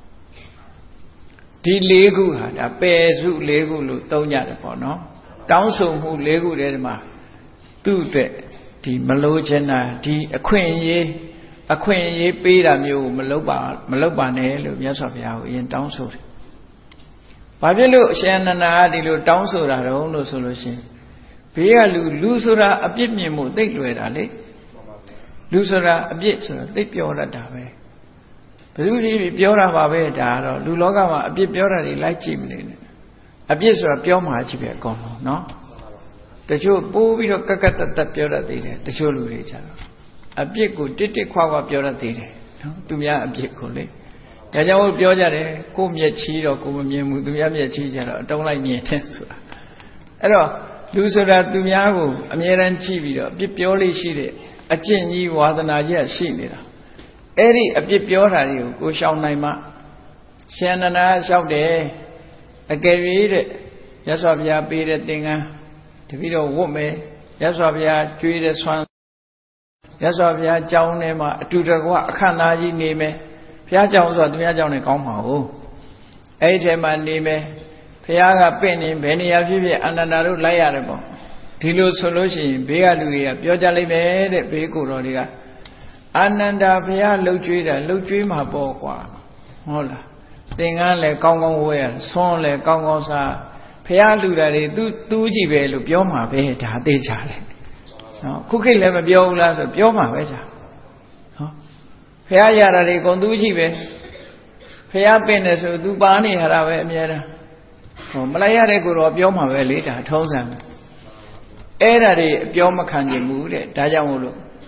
A: ဒီ၄ခုဟာဒါပယ်စု၄ခုလို့သုံးကြတယ်ပေါ့နော်တောင်းဆိုမှု၄ခုတည်းမှာသူ့အတွက်ဒီမလို့ချင်တာဒီအခွင့်အရေးအခွင့်အရေးပေးတာမျိုးကိုမလုပ်ပါမလုပ်ပါနဲ့လို့မြတ်စွာဘုရားကိုအရင်တောင်းဆိုတယ်။ဘာဖြစ်လို့အရှင်အနန္ဒာကဒီလိုတောင်းဆိုတာတုံးလို့ဆိုလို့ရှိရင်ဘေးကလူလူဆိုတာအပြစ်မြင်မှုသိလွယ်တာလေလူဆိုတာအပြစ်ဆိုတာသိပြောတတ်တာပဲဘယ်သူဖြစ်ပြောတာပါပဲဒါကတော့လူလောကမှာအပြစ်ပြောတာတွေလိုက်ကြည့်မနေနဲ့အပြစ်ဆိုတာပြောမှကြည့်ပဲအကုန်လုံးနော်တချို့ပိုးပြီးတော့ကက်ကက်တက်တက်ပြောတတ်သေးတယ်တချို့လူတွေကြတော့အပြစ်ကိုတစ်တစ်ခွာခွာပြောတတ်သေးတယ်နော်သူများအပြစ်ကိုလေဒါကြောင့်ပြောကြတယ်ကိုမျက်ချီတော့ကိုမမြင်ဘူးသူများမျက်ချီကြတော့အတုံးလိုက်မြင်တယ်ဆိုတာအဲ့တော့လူဆိုတာသူများကိုအမြဲတမ်းကြည့်ပြီးတော့အပြစ်ပြောလို့ရှိတဲ့အကျင့်ကြီးဝါသနာကြီးရှိနေတာအဲ့ဒီအပြစ်ပြောတာတွေကိုကိုရှောင်နိုင်မှရှင်နန္ဒာလျှောက်တယ်အကယ်၍တဲ့ရသော်ဘုရားပေးတဲ့သင်္ကန်းတပည့်တော်ဝတ်မယ်ရသော်ဘုရားကျွေးတဲ့ဆွမ်းရသော်ဘုရားကြောင်းထဲမှာအတူတကွအခမ်းအနားကြီးနေမယ်ဘုရားကြောင်းဆိုတော့သူများကြောင်းနဲ့ကောင်းပါဘူးအဲ့ဒီထဲမှာနေမယ်ဘုရားကပင့်နေဘယ်နေရာဖြစ်ဖြစ်အာနန္ဒာတို့လိုက်ရတယ်ပေါ့ဒီလိုဆိုလို့ရှိရင်ဘေးကလူတွေကပြောကြလိမ့်မယ်တဲ့ဘေးကိုယ်တော်တွေကအာနန္ဒာဘုရားလှုပ်ကြွေးတာလှုပ်ကြွေးမှာပေါ့ကွာဟုတ်လားသင်္ကန်းလည်းကောင်းကောင်းဝဲရဆွန်းလည်းကောင်းကောင်းစားဘုရားလူတာတွေသူသူကြည့်ပဲလို့ပြောမှာပဲဒါသိကြတယ်နော်ခုခေတ်လည်းမပြောဘူးလားဆိုပြောမှာပဲဒါနော်ဘုရားရတာတွေကုန်သူကြည့်ပဲဘုရားပင့်တယ်ဆိုသူပါနေရတာပဲအများအားဟောမလိုက်ရတဲ့ကိုတော့ပြောမှာပဲလေဒါထုံးစံအဲ့ဒါတွေအပြောမခံနိုင်ဘူးတဲ့ဒါကြောင့်မို့လို့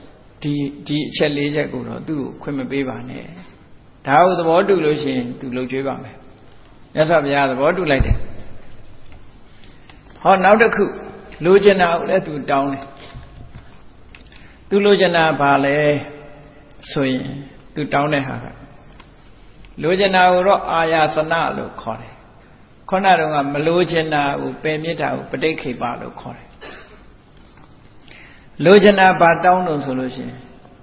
A: ဒီဒီအချက်လေးချက်ကိုတော့သူ့ကိုခွင့်မပေးပါနဲ့ဒါကိုသဘောတူလို့ရှိရင်သူလှုပ်ကြွေးပါမယ်မြတ်စွာဘုရားသဘောတူလိုက်တယ်ဟောနောက်တစ်ခုလိုချင်တာကိုလည်းသူတောင်းတယ်သူလိုချင်တာဘာလဲဆိုရင်သူတောင်းတဲ့ဟာကလိုချင်တာကိုတော့အာယာစနလို့ခေါ်တယ်ခုနတုန်းကမလိုချင်တာကိုပယ်မြစ်တာကိုပဋိခေပလို့ခေါ်တယ်လိုချင်တာဘာတောင်းလို့ဆိုလို့ရှိရင်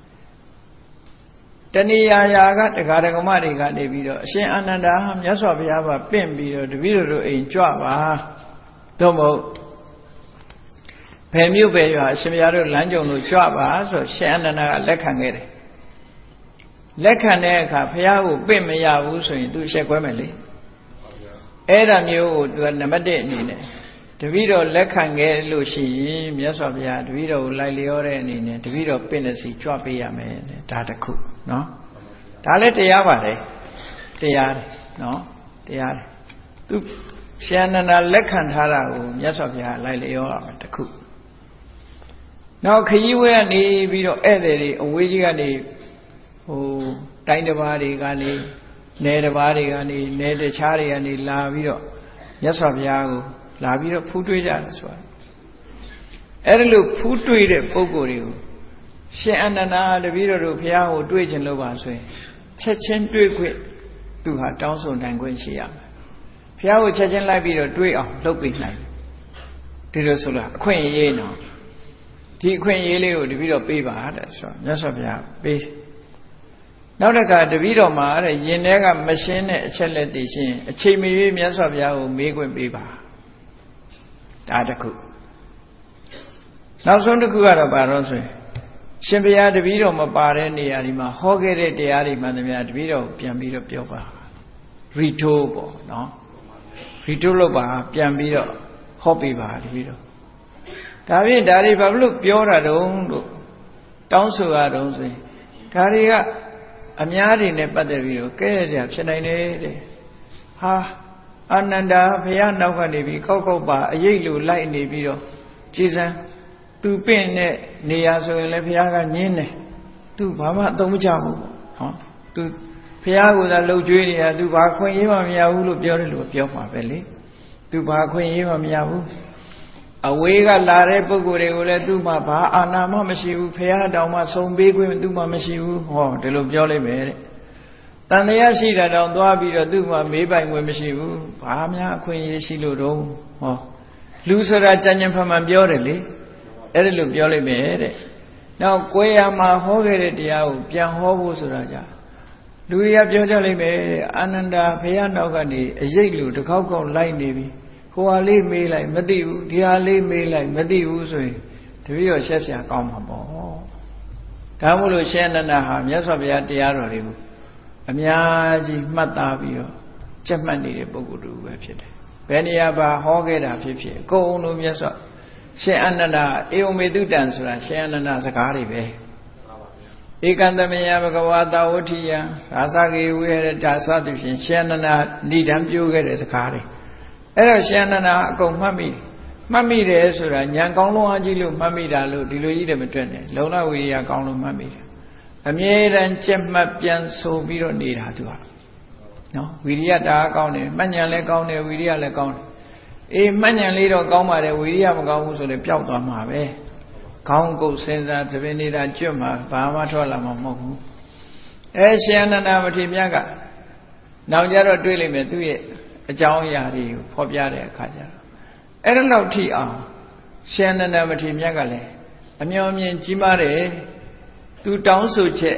A: တဏှာယာကတရားဓမ္မတွေကနေပြီးတော့အရှင်အာနန္ဒာမြတ်စွာဘုရားကပင့်ပြီးတော့တပည့်တော်တို့အိမ်ကြွပါတော့မဟုတ်ဘယ်မြို့ပဲရွာအရှင်ဘုရားတို့လမ်းကြုံလို့ကြွပါဆိုရှင်အာနန္ဒာကလက်ခံခဲ့တယ်လက်ခံတဲ့အခါဘုရားကိုပင့်မရဘူးဆိုရင်သူရှက်ကွဲမယ်လေအဲ့ဒါမျိုးကိုသူကနံပါတ်တစ်အနေနဲ့တပည့်တော်လက်ခံခဲ့လို့ရှိရင်မြတ်စွာဘုရားတပည့်တော်ကိုလိုက်လျောတဲ့အနေနဲ့တပည့်တော်ပင့်တဲ့စီကြွပေးရမယ်ဒါတခုနော်ဒါလည်းတရားပါတယ်တရားတယ်နော်တရားတယ်သူရှင်အနန္ဒာလက်ခံထားတာကိုမြတ်စွာဘုရားလိုက်လျောရမယ်တခုနောက်ခရီးဝဲကနေပြီးတော့ဧည့်သည်တွေအဝေးကြီးကနေဟိုတိုင်းတစ်ပါးတွေကနေနယ်တစ်ပါးတွေကနေနယ်တခြားတွေကနေလာပြီးတော့မြတ်စွာဘုရားကိုလာပြီးတော့ဖူးတွေ့ကြတယ်ဆိုတာအဲ့ဒါလို့ဖူးတွေ့တဲ့ပုဂ္ဂိုလ်တွေကိုရှင်အနန္ဒာတပည့်တော်တို့ဘုရားကိုတွေ့ခြင်းလို့ပါဆိုရင်ချက်ချင်းတွေ့ခွင့်သူဟာတောင်းဆိုနိုင်ခွင့်ရှိရမယ်ဘုရားကိုချက်ချင်းလိုက်ပြီးတော့တွေ့အောင်လုပ်ပေးနိုင်ဒီလိုဆိုလားအခွင့်အရေးနော်ဒီအခွင့်အရေးလေးကိုတပည့်တော်ပေးပါတဲ့ဆိုမြတ်စွာဘုရားပေးနောက်တစ်ခါတပည့်တော်မှာတဲ့ယင်ထဲကမရှင်းတဲ့အချက်လက်တွေရှင်းအချိန်မရွေးမြတ်စွာဘုရားကိုမေးခွင့်ပေးပါဒါတခုနောက်ဆုံးတစ်ခုကတော့ဘာလို့ဆိုရင်ရှင်ဘုရားတပည့်တော်မပါတဲ့နေရာဒီမှာဟောခဲ့တဲ့တရားတွေမှန်သမျှတပည့်တော်ပြန်ပြီးတော့ပြောပါရီထိုးပေါ့နော်ရီထိုးလို့ပါပြန်ပြီးတော့ဟောပေးပါတပည့်တော်ဒါဖြင့်ဒါတွေဘာလို့ပြောတာတုံးလို့တောင်းဆိုရတုံးဆိုရင်ဒါတွေကအများတွေနဲ့ပတ်သက်ပြီးတော့ကဲရစရာဖြစ်နိုင်တယ်တဲ့ဟာအာနန္ဒာဘုရားနောက်ကနေပြီးခောက်ခောက်ပါအရေးလိုလိုက်နေပြီးတော့ကြည်စံသူပင့်တဲ့နေရာဆိုရင်လည်းဘုရားကညင်းတယ်သူဘာမှအသုံးမချဘူးဟောသူဘုရားကသာလှုပ်ကြွေးနေတာသူဘာခွင့်ရေးမှမရဘူးလို့ပြောတယ်လို့ပြောမှာပဲလေသူဘာခွင့်ရေးမှမရဘူးအဝေးကလာတဲ့ပုဂ္ဂိုလ်တွေကိုလည်းသူ့မှာဘာအာဏာမှမရှိဘူးဘုရားတောင်မှဆုံးပေးခွင့်သူ့မှာမရှိဘူးဟောဒီလိုပြောလိုက်မယ်တဲ့တန်တရားရှိတာတောင်သွားပြီးတော့သူ့မှာမေးပိုင်ခွင့်မရှိဘူးဘာများအခွင့်အရေးရှိလို့တော့ဟောလူဆိုတာကြံ့ကြံ့ဖန်ဖန်ပြောတယ်လေအဲ့ဒါလို့ပြောလိုက်မယ်တဲ့နောက်ကိုယ်ရမှာဟောခဲ့တဲ့တရားကိုပြန်ဟောဖို့ဆိုတာကြလူတွေကပြောကြလိုက်မယ်အာနန္ဒာဘုရားနောက်ကနေအရေးလူတစ်ခေါက်ခေါက်လိုက်နေပြီဟိုဟာလေးမေးလိုက်မသိဘူးဒီဟာလေးမေးလိုက်မသိဘူးဆိုရင်တပည့်တော်ရှက်စရာကောင်းမှာပေါ့ဒါမို့လို့ရှင်အနန္ဒာဟာမြတ်စွာဘုရားတရားတော်တွေကိုအများကြီးမှတ်သားပြီးတော့ကြက်မှတ်နေတဲ့ပုဂ္ဂိုလ်တူပဲဖြစ်တယ်ဘယ်နေရာပါဟောခဲ့တာဖြစ်ဖြစ်အကုန်လုံးမြတ်စွာရှင်အနန္ဒာအေဝမေတုတံဆိုတာရှင်အနန္ဒာစကားတွေပဲဧကံတမယဘဂဝါတာဝဋ္ဌိယရာဇဂေဝိရတာစသဖြင့်ရှင်အနန္ဒာဏိဒံပြောခဲ့တဲ့စကားတွေအဲ့တော့ရှင်အနန္ဒာအကုန်မှတ်မိမှတ်မိတယ်ဆိုတာဉာဏ်ကောင်းလုံးအကြီးလို့မှတ်မိတာလို့ဒီလိုကြီးတယ်မတွက်နဲ့လုံလဝိရိယကောင်းလို့မှတ်မိတယ်အမြဲတမ်းကြက်မှတ်ပြန်ဆိုပြီးတော့နေတာသူကနော်ဝိရိယတာကောင်းတယ်မှတ်ဉာဏ်လည်းကောင်းတယ်ဝိရိယလည်းကောင်းတယ်အေးမှတ်ဉာဏ်လေးတော့ကောင်းပါတယ်ဝိရိယမကောင်းဘူးဆိုလည်းပျောက်သွားမှာပဲခေါင်းကုတ်စဉ်းစားသဘင်နေတာကြွတ်မှာဘာမှထွက်လာမှာမဟုတ်ဘူးအဲရှင်အနန္ဒာမထေရမြတ်ကနောက်ကြတော့တွေးလိုက်မယ်သူ့ရဲ့အကြောင်းအရာတွေကိုဖော်ပြတဲ့အခါကျတော့အဲ့ဒါလောက်ထိအောင်ရှင်အနန္ဒာမထေရမြတ်ကလည်းအမျှော်မြင်ကြီးမားတယ်သူတောင်းဆိုချက်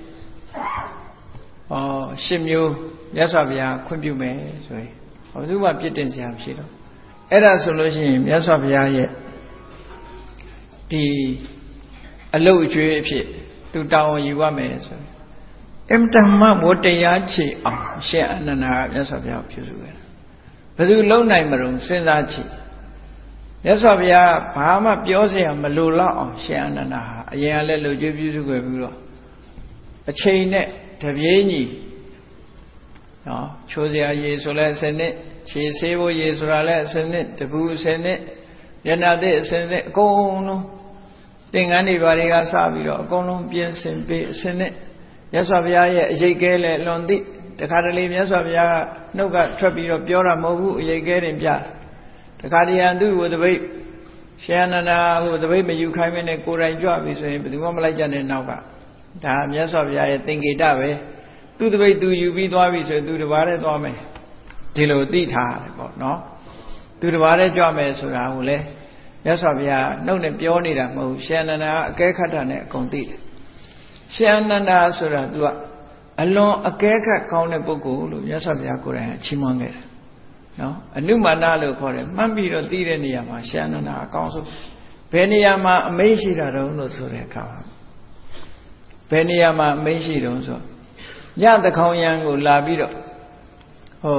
A: ဩရှစ်မျိုးမြတ်စွာဘုရားခွင့်ပြုမယ်ဆိုရင်ဘာလို့မှပြစ်တင်စရာမရှိတော့အဲ့ဒါဆိုလို့ရှိရင်မြတ်စွာဘုရားရဲ့ဒီအလုတ်အကျွေးအဖြစ်သူတောင်းယူရမယ်ဆိုရင်အင်တမဘုတရားချေအောင်ရှင်အနန္ဒာကမြတ်စွာဘုရားကိုပြုစုခဲ့တယ်ဘယ်သူလုံနိုင်မလို့စဉ်းစားကြည့်မြတ်စွာဘုရားဘာမှပြောစရာမလိုတော့အောင်ရှင်အနန္ဒာဟာအရင်ကလည်းလူကျွေးပြုစုခဲ့ပြီးတော့အချိန်နဲ့တပြေးညီနော်ချိုးစရာရေဆိုလဲအစနစ်ခြေဆေးဖို့ရေဆိုတာလဲအစနစ်တပူအစနစ်မျက်နှာသစ်အစနစ်အကုန်လုံးတင်ငန်းတွေဘာတွေကစပြီးတော့အကုန်လုံးပြင်ဆင်ပေးအစနစ်မြတ်စွာဘုရားရဲ့အရေးကဲလဲလွန်သည့်တခါတလေမြတ်စွာဘုရားကနှုတ်ကထွက်ပြီးတော့ပြောတာမဟုတ်ဘူးအရေးကဲတင်ပြတခါတရံသူ့ကိုတပိတ်ရှင်အနန္ဒာဟိုတပိတ်မယူခိုင်းမနဲ့ကိုယ်တိုင်ကြွပြီဆိုရင်ဘယ်သူမှမလိုက်ကြတဲ့နောက်ကဒါမြတ်စွာဘုရားရဲ့သင်္ကေတပဲသူ့တပိတ်သူယူပြီးသွားပြီဆိုရင်သူတစ်ပါးတည်းသွားမယ်ဒီလိုသိထားတယ်ပေါ့နော်သူတစ်ပါးတည်းကြွမယ်ဆိုတာကိုလေမြတ်စွာဘုရားနှုတ်နဲ့ပြောနေတာမဟုတ်ရှင်အနန္ဒာအကဲခတ်တာနဲ့အကုန်သိတယ်ရှင်အနန္ဒာဆိုတာ तू ကအလွန်အကဲခတ်ကောင်းတဲ့ပုဂ္ဂိုလ်လို့မြတ်စွာဘုရားကိုယ်တိုင်အချီးမွမ်းခဲ့တယ်နော်အနုမာနလို့ခေါ်တယ်မှတ်ပြီးတော့သိတဲ့နေရာမှာရှင်အနန္ဒာအကောင်းဆုံးဘယ်နေရာမှာအမိန့်ရှိတာတုံးလို့ဆိုတဲ့အခါမှာဘယ်နေရာမှာအမိန့်ရှိတုံးဆိုညတခေါင်ရံကိုလာပြီးတော့ဟို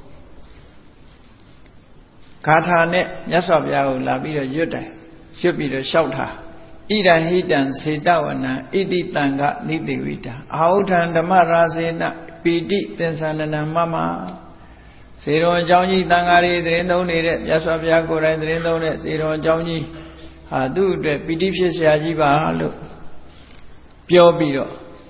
A: ဂါထာနဲ့မြတ်စွာဘုရားကိုလာပြီးတော့ရွတ်တယ်ရွတ်ပြီးတော့လျှောက်ထားဣဒံဟိတံစေတဝနံဣတိတံကနိတိဝိတံအာဟုထံဓမ္မရာစေနပိတိသင်္သနနံမမစေတော်အကြောင်းကြီးတန်ဃာတွေသတင်းသုံးနေတဲ့မြတ်စွာဘုရားကိုယ်တိုင်သတင်းသုံးတဲ့စေတော်အကြောင်းကြီးဟာသူ့အတွက်ပိတိဖြစ်เสียကြီးပါလို့ပြောပြီးတော့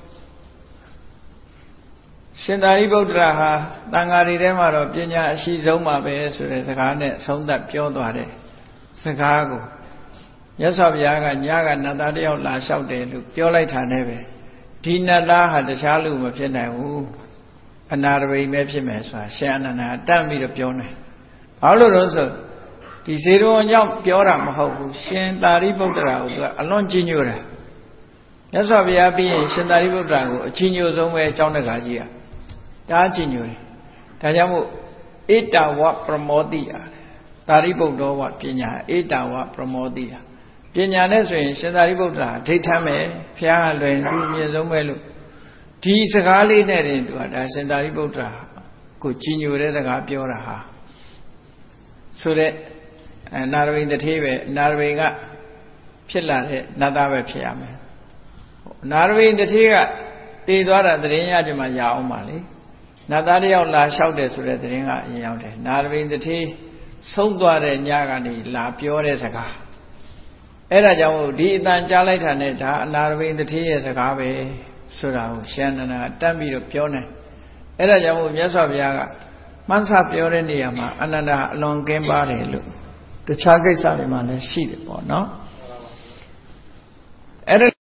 A: ရှင်သာရိပုတ္တရာဟာတန်ဃာတွေထဲမှာတော့ပညာအရှိဆုံးပါပဲဆိုတဲ့စကားနဲ့ဆုံးသက်ပြောသွားတဲ့စကားကိုမြတ်စွာဘုရားကညကနတ်သားတယောက်လာလျှောက်တယ်လို့ပြောလိုက်တာနဲ့ပဲဒီနတ်သားဟာတခြားလူမဖြစ်နိုင်ဘူးအနာရဝိပဲဖြစ်မယ်ဆိုတာရှင်အနန္ဒာတတ်ပြီးတော့ပြောနေဘာလို့လဲဆိုဒီဇေရုံကြောင့်ပြောတာမဟုတ်ဘူးရှင်သာရိပုတ္တရာကိုသူကအလွန်ကြီးညိုတာမြတ်စွာဘုရားပြီးရင်ရှင်သာရိပုတ္တရာကိုအကြီးညိုဆုံးပဲအကြောင်းတကားကြီးอ่ะဒါအကြီးညိုတယ်ဒါကြောင့်မို့ဧတဝပရမောတိอ่ะသာရိပုတ္တောဝပညာဧတဝပရမောတိอ่ะပညာနဲ့ဆိုရင်ရှင်သာရိပုတ္တရာဒိဋ္ဌမ်းမယ်ဘုရားလွယ်သူအမြင့်ဆုံးပဲလို့ဒီစကားလေးနဲ့တင်သူကဒါရှင်သာရိပုတ္တရာကိုကြီးညိုတဲ့စကားပြောတာဟာဆိုတဲ့နာရဝိတထေးပဲနာရဝိကဖြစ်လာတဲ့နတ်သားပဲဖြစ်ရမယ်နာရဝိတထေးကတည်သွားတာသတင်းရကြမှာရအောင်ပါလေနတ်သားတယောက်လာလျှောက်တယ်ဆိုတဲ့သတင်းကအရင်ရောက်တယ်နာရဝိတထေးဆုံးသွားတဲ့ညကနေလာပြောတဲ့စကားအဲ့ဒါကြောင့်ဒီအတန်ကြားလိုက်တာနဲ့ဒါအနာရဝိတထေးရဲ့စကားပဲဆိုတာကိုရှင်အနန္ဒာတတ်ပြီးတော့ပြောနေအဲ့ဒါကြောင့်မြတ်စွာဘုရားကမှန်းဆပြောတဲ့နေရာမှာအနန္ဒာအလွန်ကင်းပါတယ်လို့တခြားကိစ္စတွေမှာလည်းရှိတယ်ပေါ့နော်အဲ့ဒါ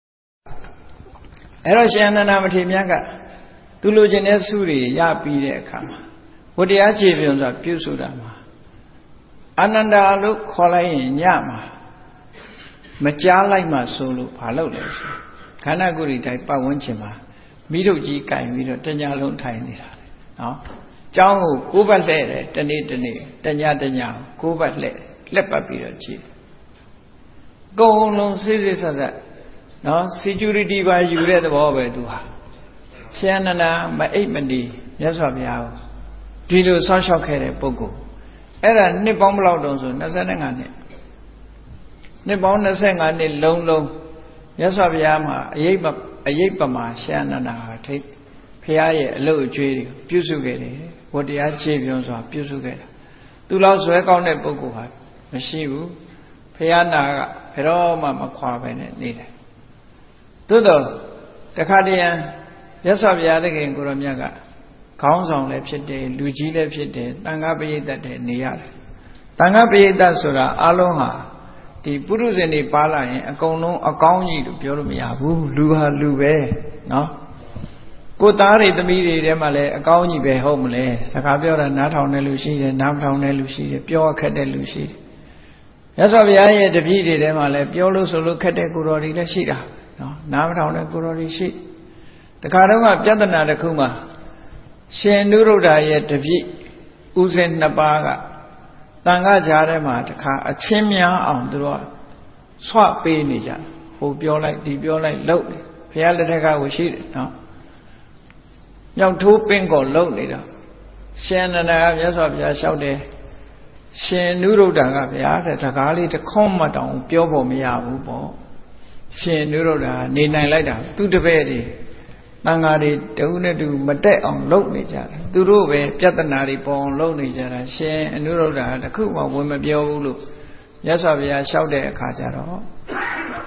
A: အဲ့တော့ရှင်အနန္ဒာမထေရမြတ်ကသူလိုချင်တဲ့ဆုတွေရပြီးတဲ့အခါမှာဝတ္တရားခြေပြုံဆိုတာပြုဆိုတာမှာအနန္ဒာလို့ခေါ်လိုက်ရင်ညမှာမကြားလိုက်မှဆိုလို့ဘာလုပ်လဲဆိုခန္ဓာကိုယ်ဒီတိုင်းပတ်ဝန်းကျင်မှာမိထုတ်ကြီးကင်ပြီးတော့တညာလုံးထိုင်နေတာလေနော်ကျောင်းကိုကိုးပတ်လှဲ့တယ်တနေ့တနေ့တညာတညာကိုးပတ်လှဲ့လက်ပတ်ပြီးတော့ကြည့်ကုံလုံးစိစိဆက်ဆက်နော် security ပါယူတဲ့သဘောပဲသူဟာရှင်အနန္ဒာမအိပ်မနေမြတ်စွာဘုရားကိုဒီလိုဆောက်ရှောက်ခဲ့တဲ့ပုဂ္ဂိုလ်အဲ့ဒါနှစ်ပေါင်းဘယ်လောက်တုန်းဆို၂၅နှစ်နှစ်ပေါင်း၂၅နှစ်လုံးလုံးမြတ်စွာဘုရားမှာအရေးအရေးပမာရှင်အနန္ဒာဟာထိတ်ဘုရားရဲ့အလုပ်အကျွေးတွေပြုစုခဲ့တယ်ဝတ္တရားခြေပြုံးစွာပြုစုခဲ့တာသူလောက်ဇွဲကောင်းတဲ့ပုဂ္ဂိုလ်ဟာမရှိဘူးဘုရားနာကဘယ်တော့မှမခွာပဲနဲ့နေတယ်သို့တော့တခါတည်းမြတ်စွာဘုရားသခင်ကိုရောမြတ်ကခေါင်းဆောင်လည်းဖြစ်တယ်လူကြီးလည်းဖြစ်တယ်တန်ခါပရိသတ်တွေနေရတယ်တန်ခါပရိသတ်ဆိုတာအလုံးဟာဒီပုရုဇဉ်တွေပါလာရင်အကုန်လုံးအကောင်းကြီးလို့ပြောလို့မရဘူးလူဟာလူပဲနော်ကိုသားတွေသမီးတွေထဲမှာလည်းအကောင်းကြီးပဲဟုတ်မလဲစကားပြောတာနားထောင်တဲ့လူရှိတယ်နားမထောင်တဲ့လူရှိတယ်ပြောခက်တဲ့လူရှိတယ်မြတ်စွာဘုရားရဲ့တပည့်တွေထဲမှာလည်းပြောလို့ဆိုလို့ခက်တဲ့ကိုတော်တွေလည်းရှိတာနော်နားမထောင်တဲ့ကိုတော်တွေရှိတခါတော့ကပြဿနာတစ်ခုမှာရှင်နုရုဒ္ဓရဲ့တပည့်ဥစဉ်နှစ်ပါးကတန်ခါကြားထဲမှာတခါအချင်းများအောင်သူတို့ဆွပေးနေကြဟိုပြောလိုက်ဒီပြောလိုက်လှုပ်တယ်ဘုရားလက်ထက်ကကိုရှိတယ်နော်မြောက်ထိုးပင်ကိုလှုပ်နေတာရှင်အနန္ဒာမြတ်စွာဘုရားလျှောက်တယ်ရှင်နုရုဒ္ဓကဗျာတဲ့စကားလေးတစ်ခွန်းမှတောင်ပြောဖို့မရဘူးပေါ့ရှင်နုရုဒ္ဓနေနိုင်လိုက်တာသူတပည့်တွေတန်ဃာတွေတူနဲ့တူမတက်အောင်လုပ်နေကြတယ်သူတို့ပဲပြဿနာတွေပေါ်အောင်လုပ်နေကြတာရှင်အနုရုဒ္ဓတခုမှဝင်မပြောဘူးလို့မြတ်စွာဘုရားလျှောက်တဲ့အခါကျတော့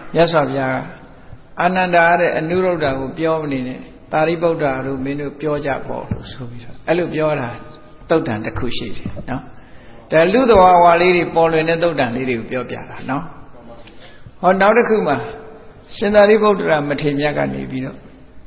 A: မြတ်စွာဘုရားအာနန္ဒာတဲ့အနုရုဒ္ဓကိုပြောမနေနဲ့သာရိပုတ္တရာတို့မင်းတို့ပြောကြပေါ့လို့ဆိုပြီးတော့အဲ့လိုပြောတာတုတ်တန်တစ်ခုရှိတယ်နော်ဒါလူသဘာဝလေးတွေပေါ်လွင်တဲ့တုတ်တန်လေးတွေကိုပြောပြတာနော်ဟောနောက်တစ်ခုမှာရှင်သာရိပုတ္တရာမထေရမြတ်ကနေပြီးတော့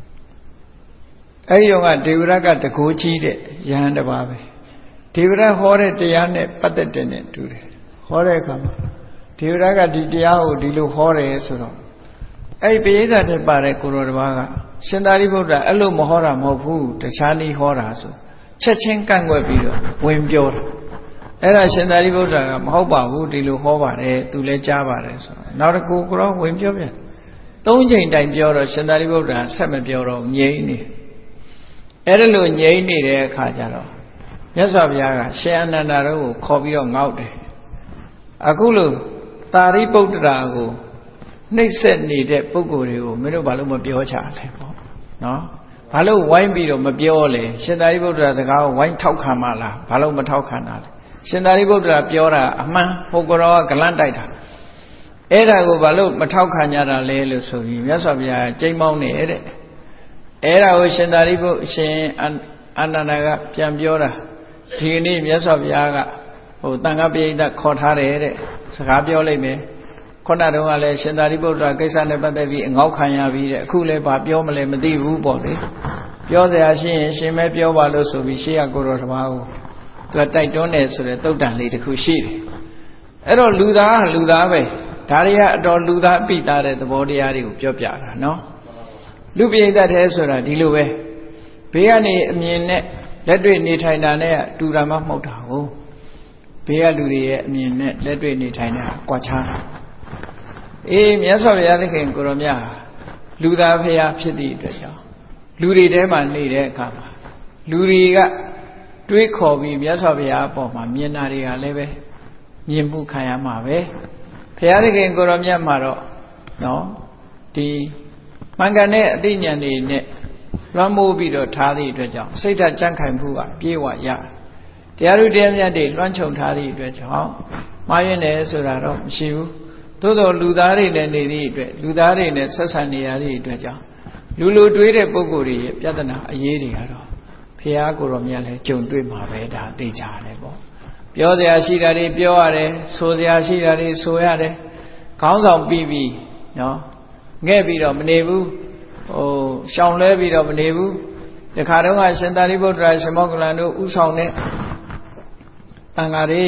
A: အဲ့ဒီရောကဒေဝရကတကိုးကြီးတဲ့ယဟန်တစ်ပါးပဲဒေဝရဟောတဲ့တရားနဲ့ပတ်သက်တဲ့နဲ့တူတယ်ဟောတဲ့အခါမှာဒေဝရကဒီတရားကိုဒီလိုဟောတယ်ဆိုတော့အဲ့ဒီပိဋကတ်ထဲပါတဲ့ကိုရောတစ်ပါးကရှင်သာရိပုတ္တရာအဲ့လိုမဟောတာမဟုတ်ဘူးတခြားနည်းဟောတာဆိုချက်ချင်းကန့်ကွက်ပြီးတော့ဝင်ပြောတာအဲ့ဒါရှင်သာရိပုတ္တရာကမဟုတ်ပါဘူးဒီလိုဟောပါတယ်သူလည်းကြားပါတယ်ဆိုတော့နောက်တစ်ခုကတော့ဝင်ပြောပြန်သုံးချိန်တိုင်ပြောတော့ရှင်သာရိပုတ္တရာဆက်မပြောတော့ငြိမ့်နေအဲ့ဒါလိုငြိမ့်နေတဲ့အခါကျတော့မြတ်စွာဘုရားကရှင်အနန္ဒာတို့ကိုခေါ်ပြီးတော့ငေါက်တယ်အခုလိုသာရိပုတ္တရာကိုနှိပ်စက်နေတဲ့ပုဂ္ဂိုလ်တွေကိုမင်းတို့ဘာလို့မပြောချလဲပေါ့နော်ဘာလို့ဝိုင်းပြီးတော့မပြောလဲရှင်သာရိပုတ္တရာစကားကိုဝိုင်းထောက်ခံမလားဘာလို့မထောက်ခံတာလဲရှင်သာရိပုတ္တရာပြောတာအမှန်ဟိုကရောကလန့်တိုက်တာအဲ့ဒါကိုဘာလို့မထောက်ခံကြတာလဲလို့ဆိုပြီးမြတ်စွာဘုရားကြိမ်မောင်းနေတဲ့အဲ့ဒါကိုရှင်သာရိပုတ္တရှင်အာနန္ဒာကပြန်ပြောတာဒီနေ့မြတ်စွာဘုရားကဟိုတန်ခါပိဋကခေါ်ထားတယ်တဲ့စကားပြောလိုက်မယ်ခုနတုန်းကလည်းရှင်သာရိပုတ္တရာကိစ္စနဲ့ပတ်သက်ပြီးအငေါက်ခံရပြီးတဲ့အခုလည်းဘာပြောမလဲမသိဘူးပေါ့လေပြောစရာရှိရင်ရှင်မဲပြောပါလို့ဆိုပြီးရှေ့ကကိုတော်တစ်ပါးကိုသူကတိုက်တွန်းတယ်ဆိုတဲ့တုတ်တန်လေးတစ်ခုရှိတယ်အဲ့တော့လူသားလူသားပဲဒါတွေကအတော်လူသားပိတာတဲ့သဘောတရားတွေကိုပြောပြတာနော်လူပိဋကတ်ထဲဆိုတာဒီလိုပဲဘေးကနေအမြင်နဲ့လက်တွေ့နေထိုင်တာနဲ့တူတာမှမဟုတ်တာဟုတ်ဘေးကလူတွေရဲ့အမြင်နဲ့လက်တွေ့နေထိုင်တာကွာခြားတာအေးမြတ်စွာဘုရားသခင်ကိုရောမြတ်လူသားဖရာဖြစ်သည့်အတွက်ကြောင့်လူတွေထဲမှာနေတဲ့အခါမှာလူတွေကတွေးခေါ်ပြီးမြတ်စွာဘုရားအပေါ်မှာမြင်တာတွေကလည်းပဲမြင်မှုခံရမှာပဲဘုရားသခင်ကိုရောမြတ်မှာတော့နော်ဒီမှန်ကန်တဲ့အသိဉာဏ်တွေနဲ့လွှမ်းမိုးပြီးတော့ထားသည့်အတွက်ကြောင့်စိတ်ဓာတ်ကြံ့ခိုင်မှုကပြေဝရတရားဥတရားမြတ်တွေလွှမ်းခြုံထားသည့်အတွက်ကြောင့်မှားယွင်းတယ်ဆိုတာတော့မရှိဘူးသို့တော်လူသားတွေနဲ့နေသည့်အတွက်လူသားတွေနဲ့ဆက်ဆံနေရသည့်အတွက်ကြောင့်လူလူတွေးတဲ့ပုဂ္ဂိုလ်တွေရဲ့ပြဿနာအရေးတွေကတော့ဖះကိုယ်တော်မြတ်လည်းကြုံတွေ့မှာပဲဒါသိကြတယ်ပေါ့ပြောစရာရှိတာတွေပြောရတယ်ဆိုစရာရှိတာတွေဆိုရတယ်ခေါင်းဆောင်ပြီးပြီးနော်ငဲ့ပြီးတော့မနေဘူးဟိုရှောင်လဲပြီးတော့မနေဘူးတခါတုန်းကရှင်သာရိပုတ္တရာရှင်မောက္ကလန်တို့ဥဆောင်တဲ့တန်ဃာတွေ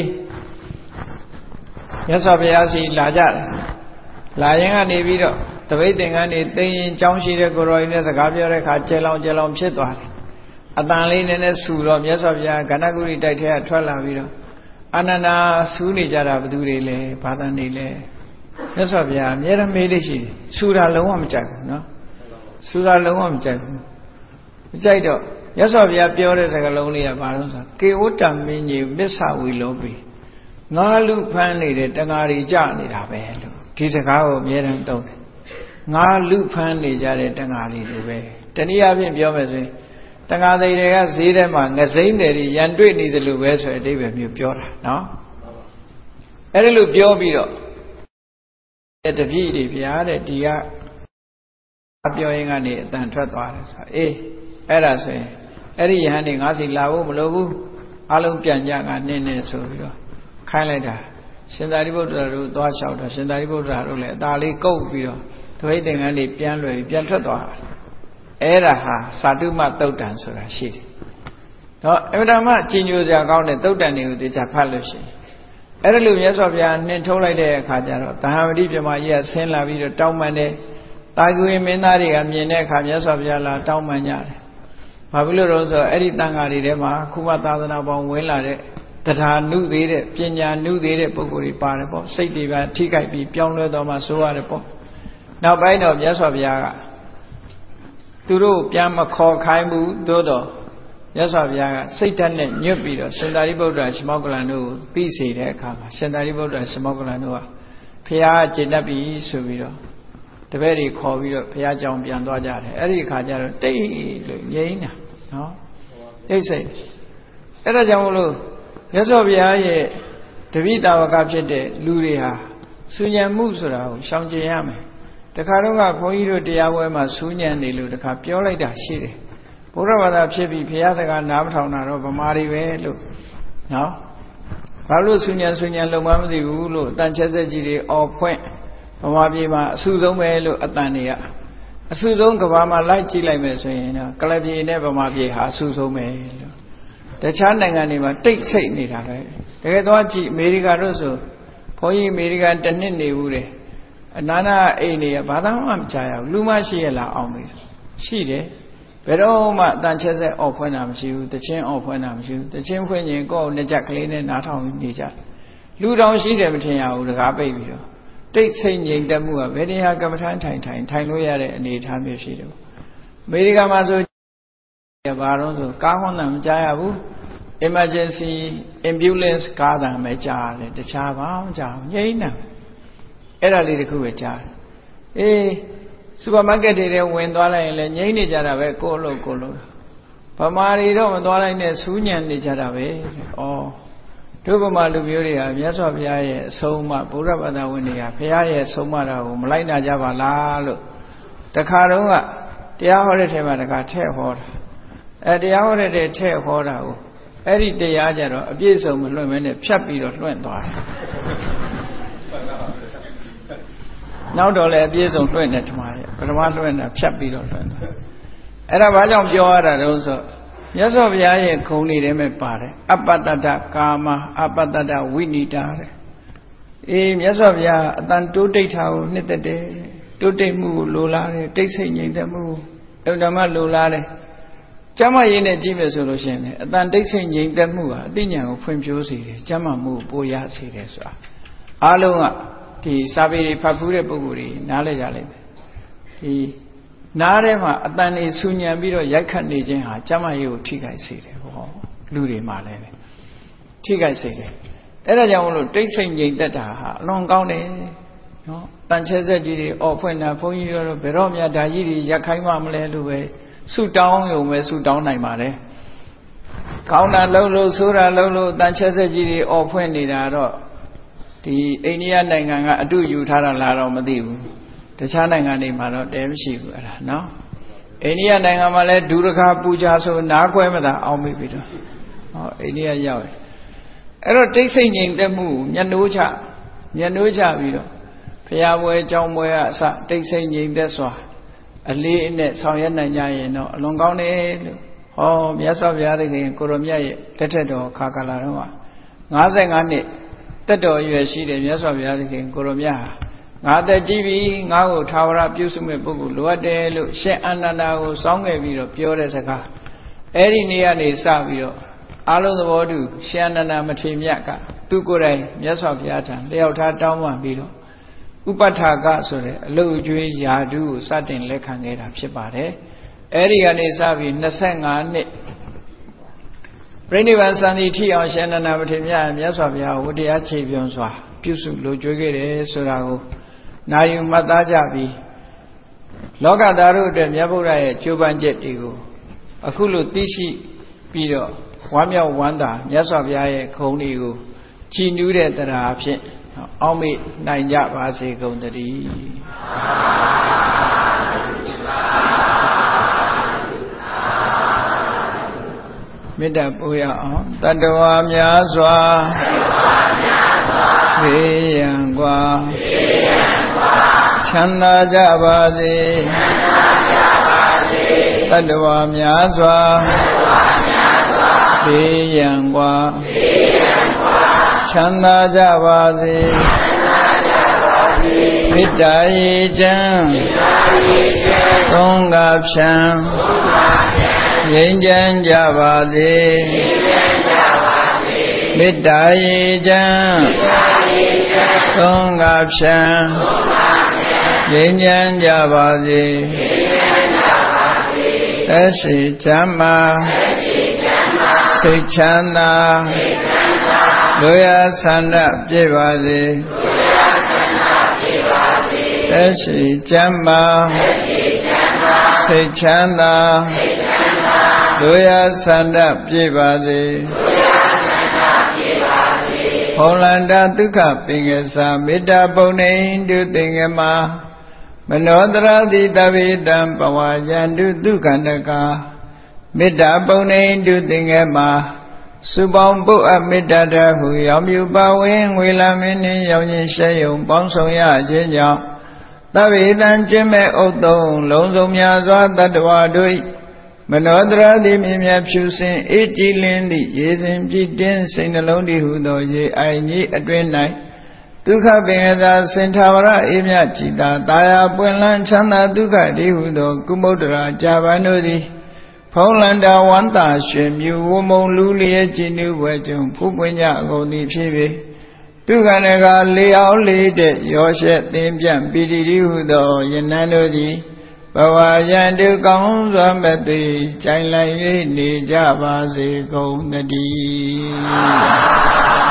A: မြတ်စွာဘုရားစီလာကြတယ်လာရင်ကနေပြီးတော့တပိတ်သင်္ကန်းနေသိရင်ကြောင်းရှိတဲ့ကိုယ်တော်ကြီးနဲ့စကားပြောတဲ့အခါကျဲလောင်ကျဲလောင်ဖြစ်သွားတယ်အတန်လေးနည်းနည်းဆူတော့မြတ်စွာဘုရားကဏ္ဍကုရိတိုက်ထဲကထွက်လာပြီးတော့အာနန္ဒာဆူနေကြတာဘယ်သူတွေလဲဘာသာနေလဲမြတ်စွာဘုရားအမြဲတမ်းမေးလို့ရှိတယ်ဆူတာလုံးဝမကြိုက်ဘူးနော်ဆူတာလုံးဝမကြိုက်ဘူးမကြိုက်တော့မြတ်စွာဘုရားပြောတဲ့စကားလုံးလေးကဘာလို့ဆိုကေဝတ္တမင်းကြီးမစ္ဆဝီလောပိငါလူဖမ်းနေတဲ့တဏှာတွေကြနေတာပဲလို့ဒီစကားကိုအမြဲတမ်းသုံးတယ်ငါလူဖမ်းနေကြတဲ့တဏှာတွေလိုပဲတနည်းအားဖြင့်ပြောမယ်ဆိုရင်တဏှာတွေတွေကဈေးထဲမှာငစိမ့်တွေရန်တွေ့နေတယ်လို့ပဲဆိုတဲ့အဓိပ္ပာယ်မျိုးပြောတာနော်အဲ့ဒါလို့ပြောပြီးတော့တပည့်တွေဗျာတဲ့ဒီကအပြောရင်ကနေအတန်ထွက်သွားတယ်ဆိုအေးအဲ့ဒါဆိုရင်အဲ့ဒီယဟန်တွေငါစီလာဖို့မလိုဘူးအလုံးပြန်ကြငါနင်းနေဆိုပြီးတော့ခိုင်းလိုက်တာရှင်သာရိပုတ္တရာတို့သွားလျှောက်တော့ရှင်သာရိပုတ္တရာတို့လည်းအသာလေးကုတ်ပြီးတော့သပိတ်သင်္ကန်းတွေပြန်လွယ်ပြီးပြန်ထွက်သွားတယ်အဲ့ဒါဟာသာတုမသုတ်တံဆိုတာရှိတယ်တော့အမှန်တမ်းကြီးညိုစရာကောင်းတဲ့သုတ်တံတွေကိုသိချဖတ်လို့ရှိရင်အဲ့ဒါလိုမြတ်စွာဘုရားနှင်ထုတ်လိုက်တဲ့အခါကျတော့သဟံဝတိပြမကြီးကဆင်းလာပြီးတော့တောင်းပန်တယ်တာဂုရင်မင်းသားတွေကမြင်တဲ့အခါမြတ်စွာဘုရားလာတောင်းပန်ကြတယ်ဘာဖြစ်လို့လဲဆိုတော့အဲ့ဒီတန်ဃာတွေထဲမှာခုမသာသနာပေါင်းဝင်လာတဲ့တရားနုသေးတဲ့ပညာနုသေးတဲ့ပုဂ္ဂိုလ်တွေပါတယ်ပေါ့စိတ်တွေပါထိခိုက်ပြီးပြောင်းလဲတော့မှဆိုရတယ်ပေါ့နောက်ပိုင်းတော့မြတ်စွာဘုရားကသူတို့ပြန်မခေါ်ခိုင်းဘူးသို့တော့မြတ်စွာဘုရားကစိတ်ဓာတ်နဲ့ညွတ်ပြီးတော့ရှင်သာရိပုတ္တရာရှင်မောက္ကလန်တို့ကိုသိစေတဲ့အခါမှာရှင်သာရိပုတ္တရာရှင်မောက္ကလန်တို့ကဘုရားကျင့်တတ်ပြီဆိုပြီးတော့တပည့်တွေခေါ်ပြီးတော့ဘုရားကြောင်ပြန်သွားကြတယ်အဲ့ဒီအခါကျတော့တိတ်လို့ငြိမ်းတာနော်တိတ်စိတ်အဲ့ဒါကြောင့်မလို့မြတ်စွာဘုရားရဲ့တပိတာဝကဖြစ်တဲ့လူတွေဟာဆူညံမှုဆိုတာကိုရှောင်ကျဉ်ရမယ်တခါတော့ကဘုန်းကြီးတို့တရားပွဲမှာစူးညံနေလို့တခါပြောလိုက်တာရှိတယ်ဘုရားဘာသာဖြစ်ပြီးဘုရားစကားနားမထောင်တာတော့ဗမာတွေပဲလို့နော်ဘာလို့စူးညံစူးညံလုံမမသိဘူးလို့အတန်ချက်ဆက်ကြီးတွေအော်ဖွင့်ဗမာပြည်မှာအဆူဆုံးပဲလို့အတန်တွေကအဆူဆုံးကဘာမှာလိုက်ကြည့်လိုက်မယ်ဆိုရင်တော့ကလပြည်နဲ့ဗမာပြည်ဟာအဆူဆုံးပဲလို့တခြားနိုင်ငံတွေမှာတိတ်ဆိတ်နေတာပဲတကယ်တော့ကြည့်အမေရိကန်တို့ဆိုဘုန်းကြီးအမေရိကန်တစ်နှစ်နေဘူးတယ်အနာနာအိမ်တွေကဘာသာမှမကြားရဘူးလူမရှိရလားအောင်မေးရှိတယ်ဘယ်တော့မှအတန်ချက်ဆက်အော်ဖွင့်တာမရှိဘူးတချင်းအော်ဖွင့်တာမရှိဘူးတချင်းဖွင့်ရင်ကိုယ့်နှစ်ကြက်ကလေးနဲ့နားထောင်နေကြလူတောင်ရှိတယ်မထင်ရဘူးတကားပိတ်ပြီးတော့တိတ်ဆိတ်ငြိမ်သက်မှုကဘယ်နေရာကမ္မထမ်းထိုင်ထိုင်ထိုင်လို့ရတဲ့အနေအထားမျိုးရှိတယ်ပေါ့အမေရိကန်မှာဆိုဘာလို့ဆိုကားဟွန်းတာမကြားရဘူး emergency ambulance ကားတာပဲကြားတယ်တခြားဘာမှမကြားဘူးငြိမ်နေအဲ့ဒါလေးတခုပဲကြားတယ်အေးစူပါမားကတ်တွေဝင်သွားလိုက်ရင်လည်းငြိမ်နေကြတာပဲကိုလို့ကိုလို့ဗမာတွေတော့မသွားလိုက်နဲ့စူးညံနေကြတာပဲဩတို့ဗမာလူမျိုးတွေကမြတ်စွာဘုရားရဲ့အဆုံးအမဗုဒ္ဓဘာသာဝင်တွေကဘုရားရဲ့ဆုံးမတာကိုမလိုက်နာကြပါလားလို့တခါတော့ကတရားဟောတဲ့ထဲမှာတခါထည့်ဟောတာအဲတရားဟောတဲ့ထဲထည့်ဟောတာကိုအဲ့ဒီတရားကြတော့အပြည့်စုံမလွှင့်မဲနဲ့ဖြတ်ပြီးတော့လွှင့်သွားတယ်နောက်တော့လည်းအပြည့်စုံလွှင့်နေထမှာလေပထမလွှင့်တာဖြတ်ပြီးတော့လွှင့်သွားအဲ့ဒါဘာကြောင့်ပြောရတာတုံးဆိုမြတ်စွာဘုရားရဲ့ခုံတွေထဲမှာပါတယ်အပတ္တတကာမအပတ္တတဝိနိတာတဲ့အေးမြတ်စွာဘုရားအတန်တိုးတိတ်တာကိုနှစ်သက်တယ်တိုးတိတ်မှုကိုလိုလားတယ်တိတ်ဆိတ်ငြိမ်သက်မှုအဲ့ဒါမှလိုလားတယ်ကျမ်းမာရေးနဲ့ကြည့်မယ်ဆိုလို့ရှိရင်အတန်တိတ်ဆိတ်ငြိမ်သက်မှုဟာအသိဉာဏ်ကိုဖွံ့ဖြိုးစေတယ်ကျမ်းမာမှုကိုပိုရစေတယ်ဆိုတာအားလုံးကဒီစာပေတွေဖတ်ဖူးတဲ့ပုဂ္ဂိုလ်တွေနားလည်ကြလိမ့်မယ်ဒီနားထဲမှာအတန်တွေဆူညံပြီးတော့ရိုက်ခတ်နေခြင်းဟာကျမ်းမာရေးကိုထိခိုက်စေတယ်ဟောလူတွေမှာလည်းထိခိုက်စေတယ်အဲ့ဒါကြောင့်မလို့တိတ်ဆိတ်ငြိမ်သက်တာဟာအလွန်ကောင်းတယ်နော်တန်ချဲဆက်ကြီးတွေအော်ဖွင့်တာဘုန်းကြီးတို့ဘယ်တော့မှဒါကြီးတွေရက်ခိုင်းမှမလဲလို့ပဲဆုတောင်းရုံပဲဆုတောင်းနိုင်ပါတယ်ကောင်းတာလှုပ်လို့ဆိုးတာလှုပ်လို့တန်ချဲဆက်ကြီးတွေအော်ဖွင့်နေတာတော့ဒီအိန္ဒိယနိုင်ငံကအတူယူထားတာလားတော့မသိဘူးတခြားနိုင်ငံတွေမှာတော့တဲမရှိဘူးအဲ့ဒါနော်အိန္ဒိယနိုင်ငံမှာလည်းဒုရခပူဇာဆိုနားခွဲမသာအောင်မိပြီတော့ဟောအိန္ဒိယရောက်တယ်အဲ့တော့တိတ်ဆိတ်ငြိမ်သက်မှုညနိုးချညနိုးချပြီးတော့ဘုရားပွဲကျောင်းပွဲကအစတိတ်ဆိတ်ငြိမ်သက်စွာအလေးအနက်ဆောင်ရွက်နိုင်ကြရင်တော့အလွန်ကောင်းတယ်လို့ဟောမြတ်စွာဘုရားသခင်ကိုရမြတ်ရဲ့လက်ထက်တော်ခါကာလတော့ငါးဆယ်ငါးနှစ်တက်တော်ရွယ်ရှိတယ်မြတ်စွာဘုရားသခင်ကိုရမြတ်ဟာငါတက်ကြည့်ပြီငါ့ကိုထာဝရပြုစုမဲ့ပုဂ္ဂိုလ်လိုအပ်တယ်လို့ရှင်အာနန္ဒာကိုစောင်းခဲ့ပြီးတော့ပြောတဲ့စကားအဲ့ဒီနေ့ကနေစပြီးတော့အာလုံးသဘောတူရှင်အာနန္ဒာမထေရမြတ်ကသူကိုယ်တိုင်မြတ်စွာဘုရားထံလျှောက်ထားတောင်းပန်ပြီးတော့ဥပဋ္ဌာကဆိုတဲ့အလုအကျွေးယာတုကိုစတင်လက်ခံခဲ့တာဖြစ်ပါတယ်အဲ့ဒီကနေစပြီးနှစ်ဆယ့်ငါးနှစ်ပြိဋိဘံစံတိထိအောင်ရှင်အာနန္ဒာမထေရမြတ်မြတ်စွာဘုရားဝတရားခြေပြုံးစွာပြုစုလိုကျွေးခဲ့တယ်ဆိုတာကိုနာယူမှတ်သားကြပြီးလောကသားတို့အတွက်မြတ်ဗုဒ္ဓရဲ့ကြိုးပမ်းချက်တွေကိုအခုလိုသိရှိပြီးတော့ဝမ်းမြောက်ဝမ်းသာမြတ်စွာဘုရားရဲ့ခုံတွေကိုကြည်နူးတဲ့တရားအဖြစ်အောက်မေ့နိုင်ကြပါစေကုန်သတည်းမေတ္တာပို့ရအောင်တတ္တဝါများစွာဘေးရန်กว่าချမ်းသာကြပါစေတတ္တဝါများစွာဘေးရန်กว่าချမ်းသာကြပါစေမေတ္တာရေချမ်းသုံးကဖြံငြိမ်းချမ်းကြပါစေမေတ္တာရေချမ်းသုံးကဖြံငြိမ်းချမ်းကြပါစေသက်ရှိချမ်းသာစိတ်ချမ်းသာလူရဆန္ဒပြည့်ပါစေသက်ရှိချမ်းသာစိတ်ချမ်းသာလူရဆန္ဒပြည့်ပါစေဟောလန္တာဒုက္ခပင်ကစားမေတ္တာပုံနေတုသင်္ကမနောတရာတိတဗေတံပဝါယန္တုဒုက္ခန္တကာမေတ္တာပုံနေတုသင်္ကေမှာစုပေါင်းပုအပ်မေတ္တာတဟုရောင်မြူပါဝင်ငွေလာမင်းနှင့်ရောင်ရင်ရှဲယုံပေါင်းဆောင်ရခြင်းကြောင့်သဗ္ဗေတံကျင့်မဲ့ဥတ္တုံလုံးစုံများစွာတတ္တဝါတို့မနောတရာတိမြင်မြဖြူစင်အေးကြည်လင်းသည့်ရေစဉ်ပြည့်တင်းစိတ်နှလုံးတည်ဟုသောရေအိုင်ကြီးအတွင်၌ဒုက္ခပင်ကသာစင်ထာဝရအေးမြကြည်သာတာယာပွင့်လန်းချမ်းသာဒုက္ခတည်ဟုသောကုမုဒ္ဒရာကြာပန်တို့သည်ဖုံးလန္တာဝန္တာရွှင်မြူဝမုံလူလျက်ကြည်နုဘွယ်ကြုံဖူးပွင့်ကြအကုန်သည်ဖြစ်ပေဒုက္ခနကလေအောင်လေးတဲ့ရောရှက်သင်ပြန့်ပီတိတည်ဟုသောယနန်းတို့သည်ဘဝယံတုကောင်းစွာမဲ့သိကြိုင်လိုက်၍နေကြပါစေကုန်သတည်း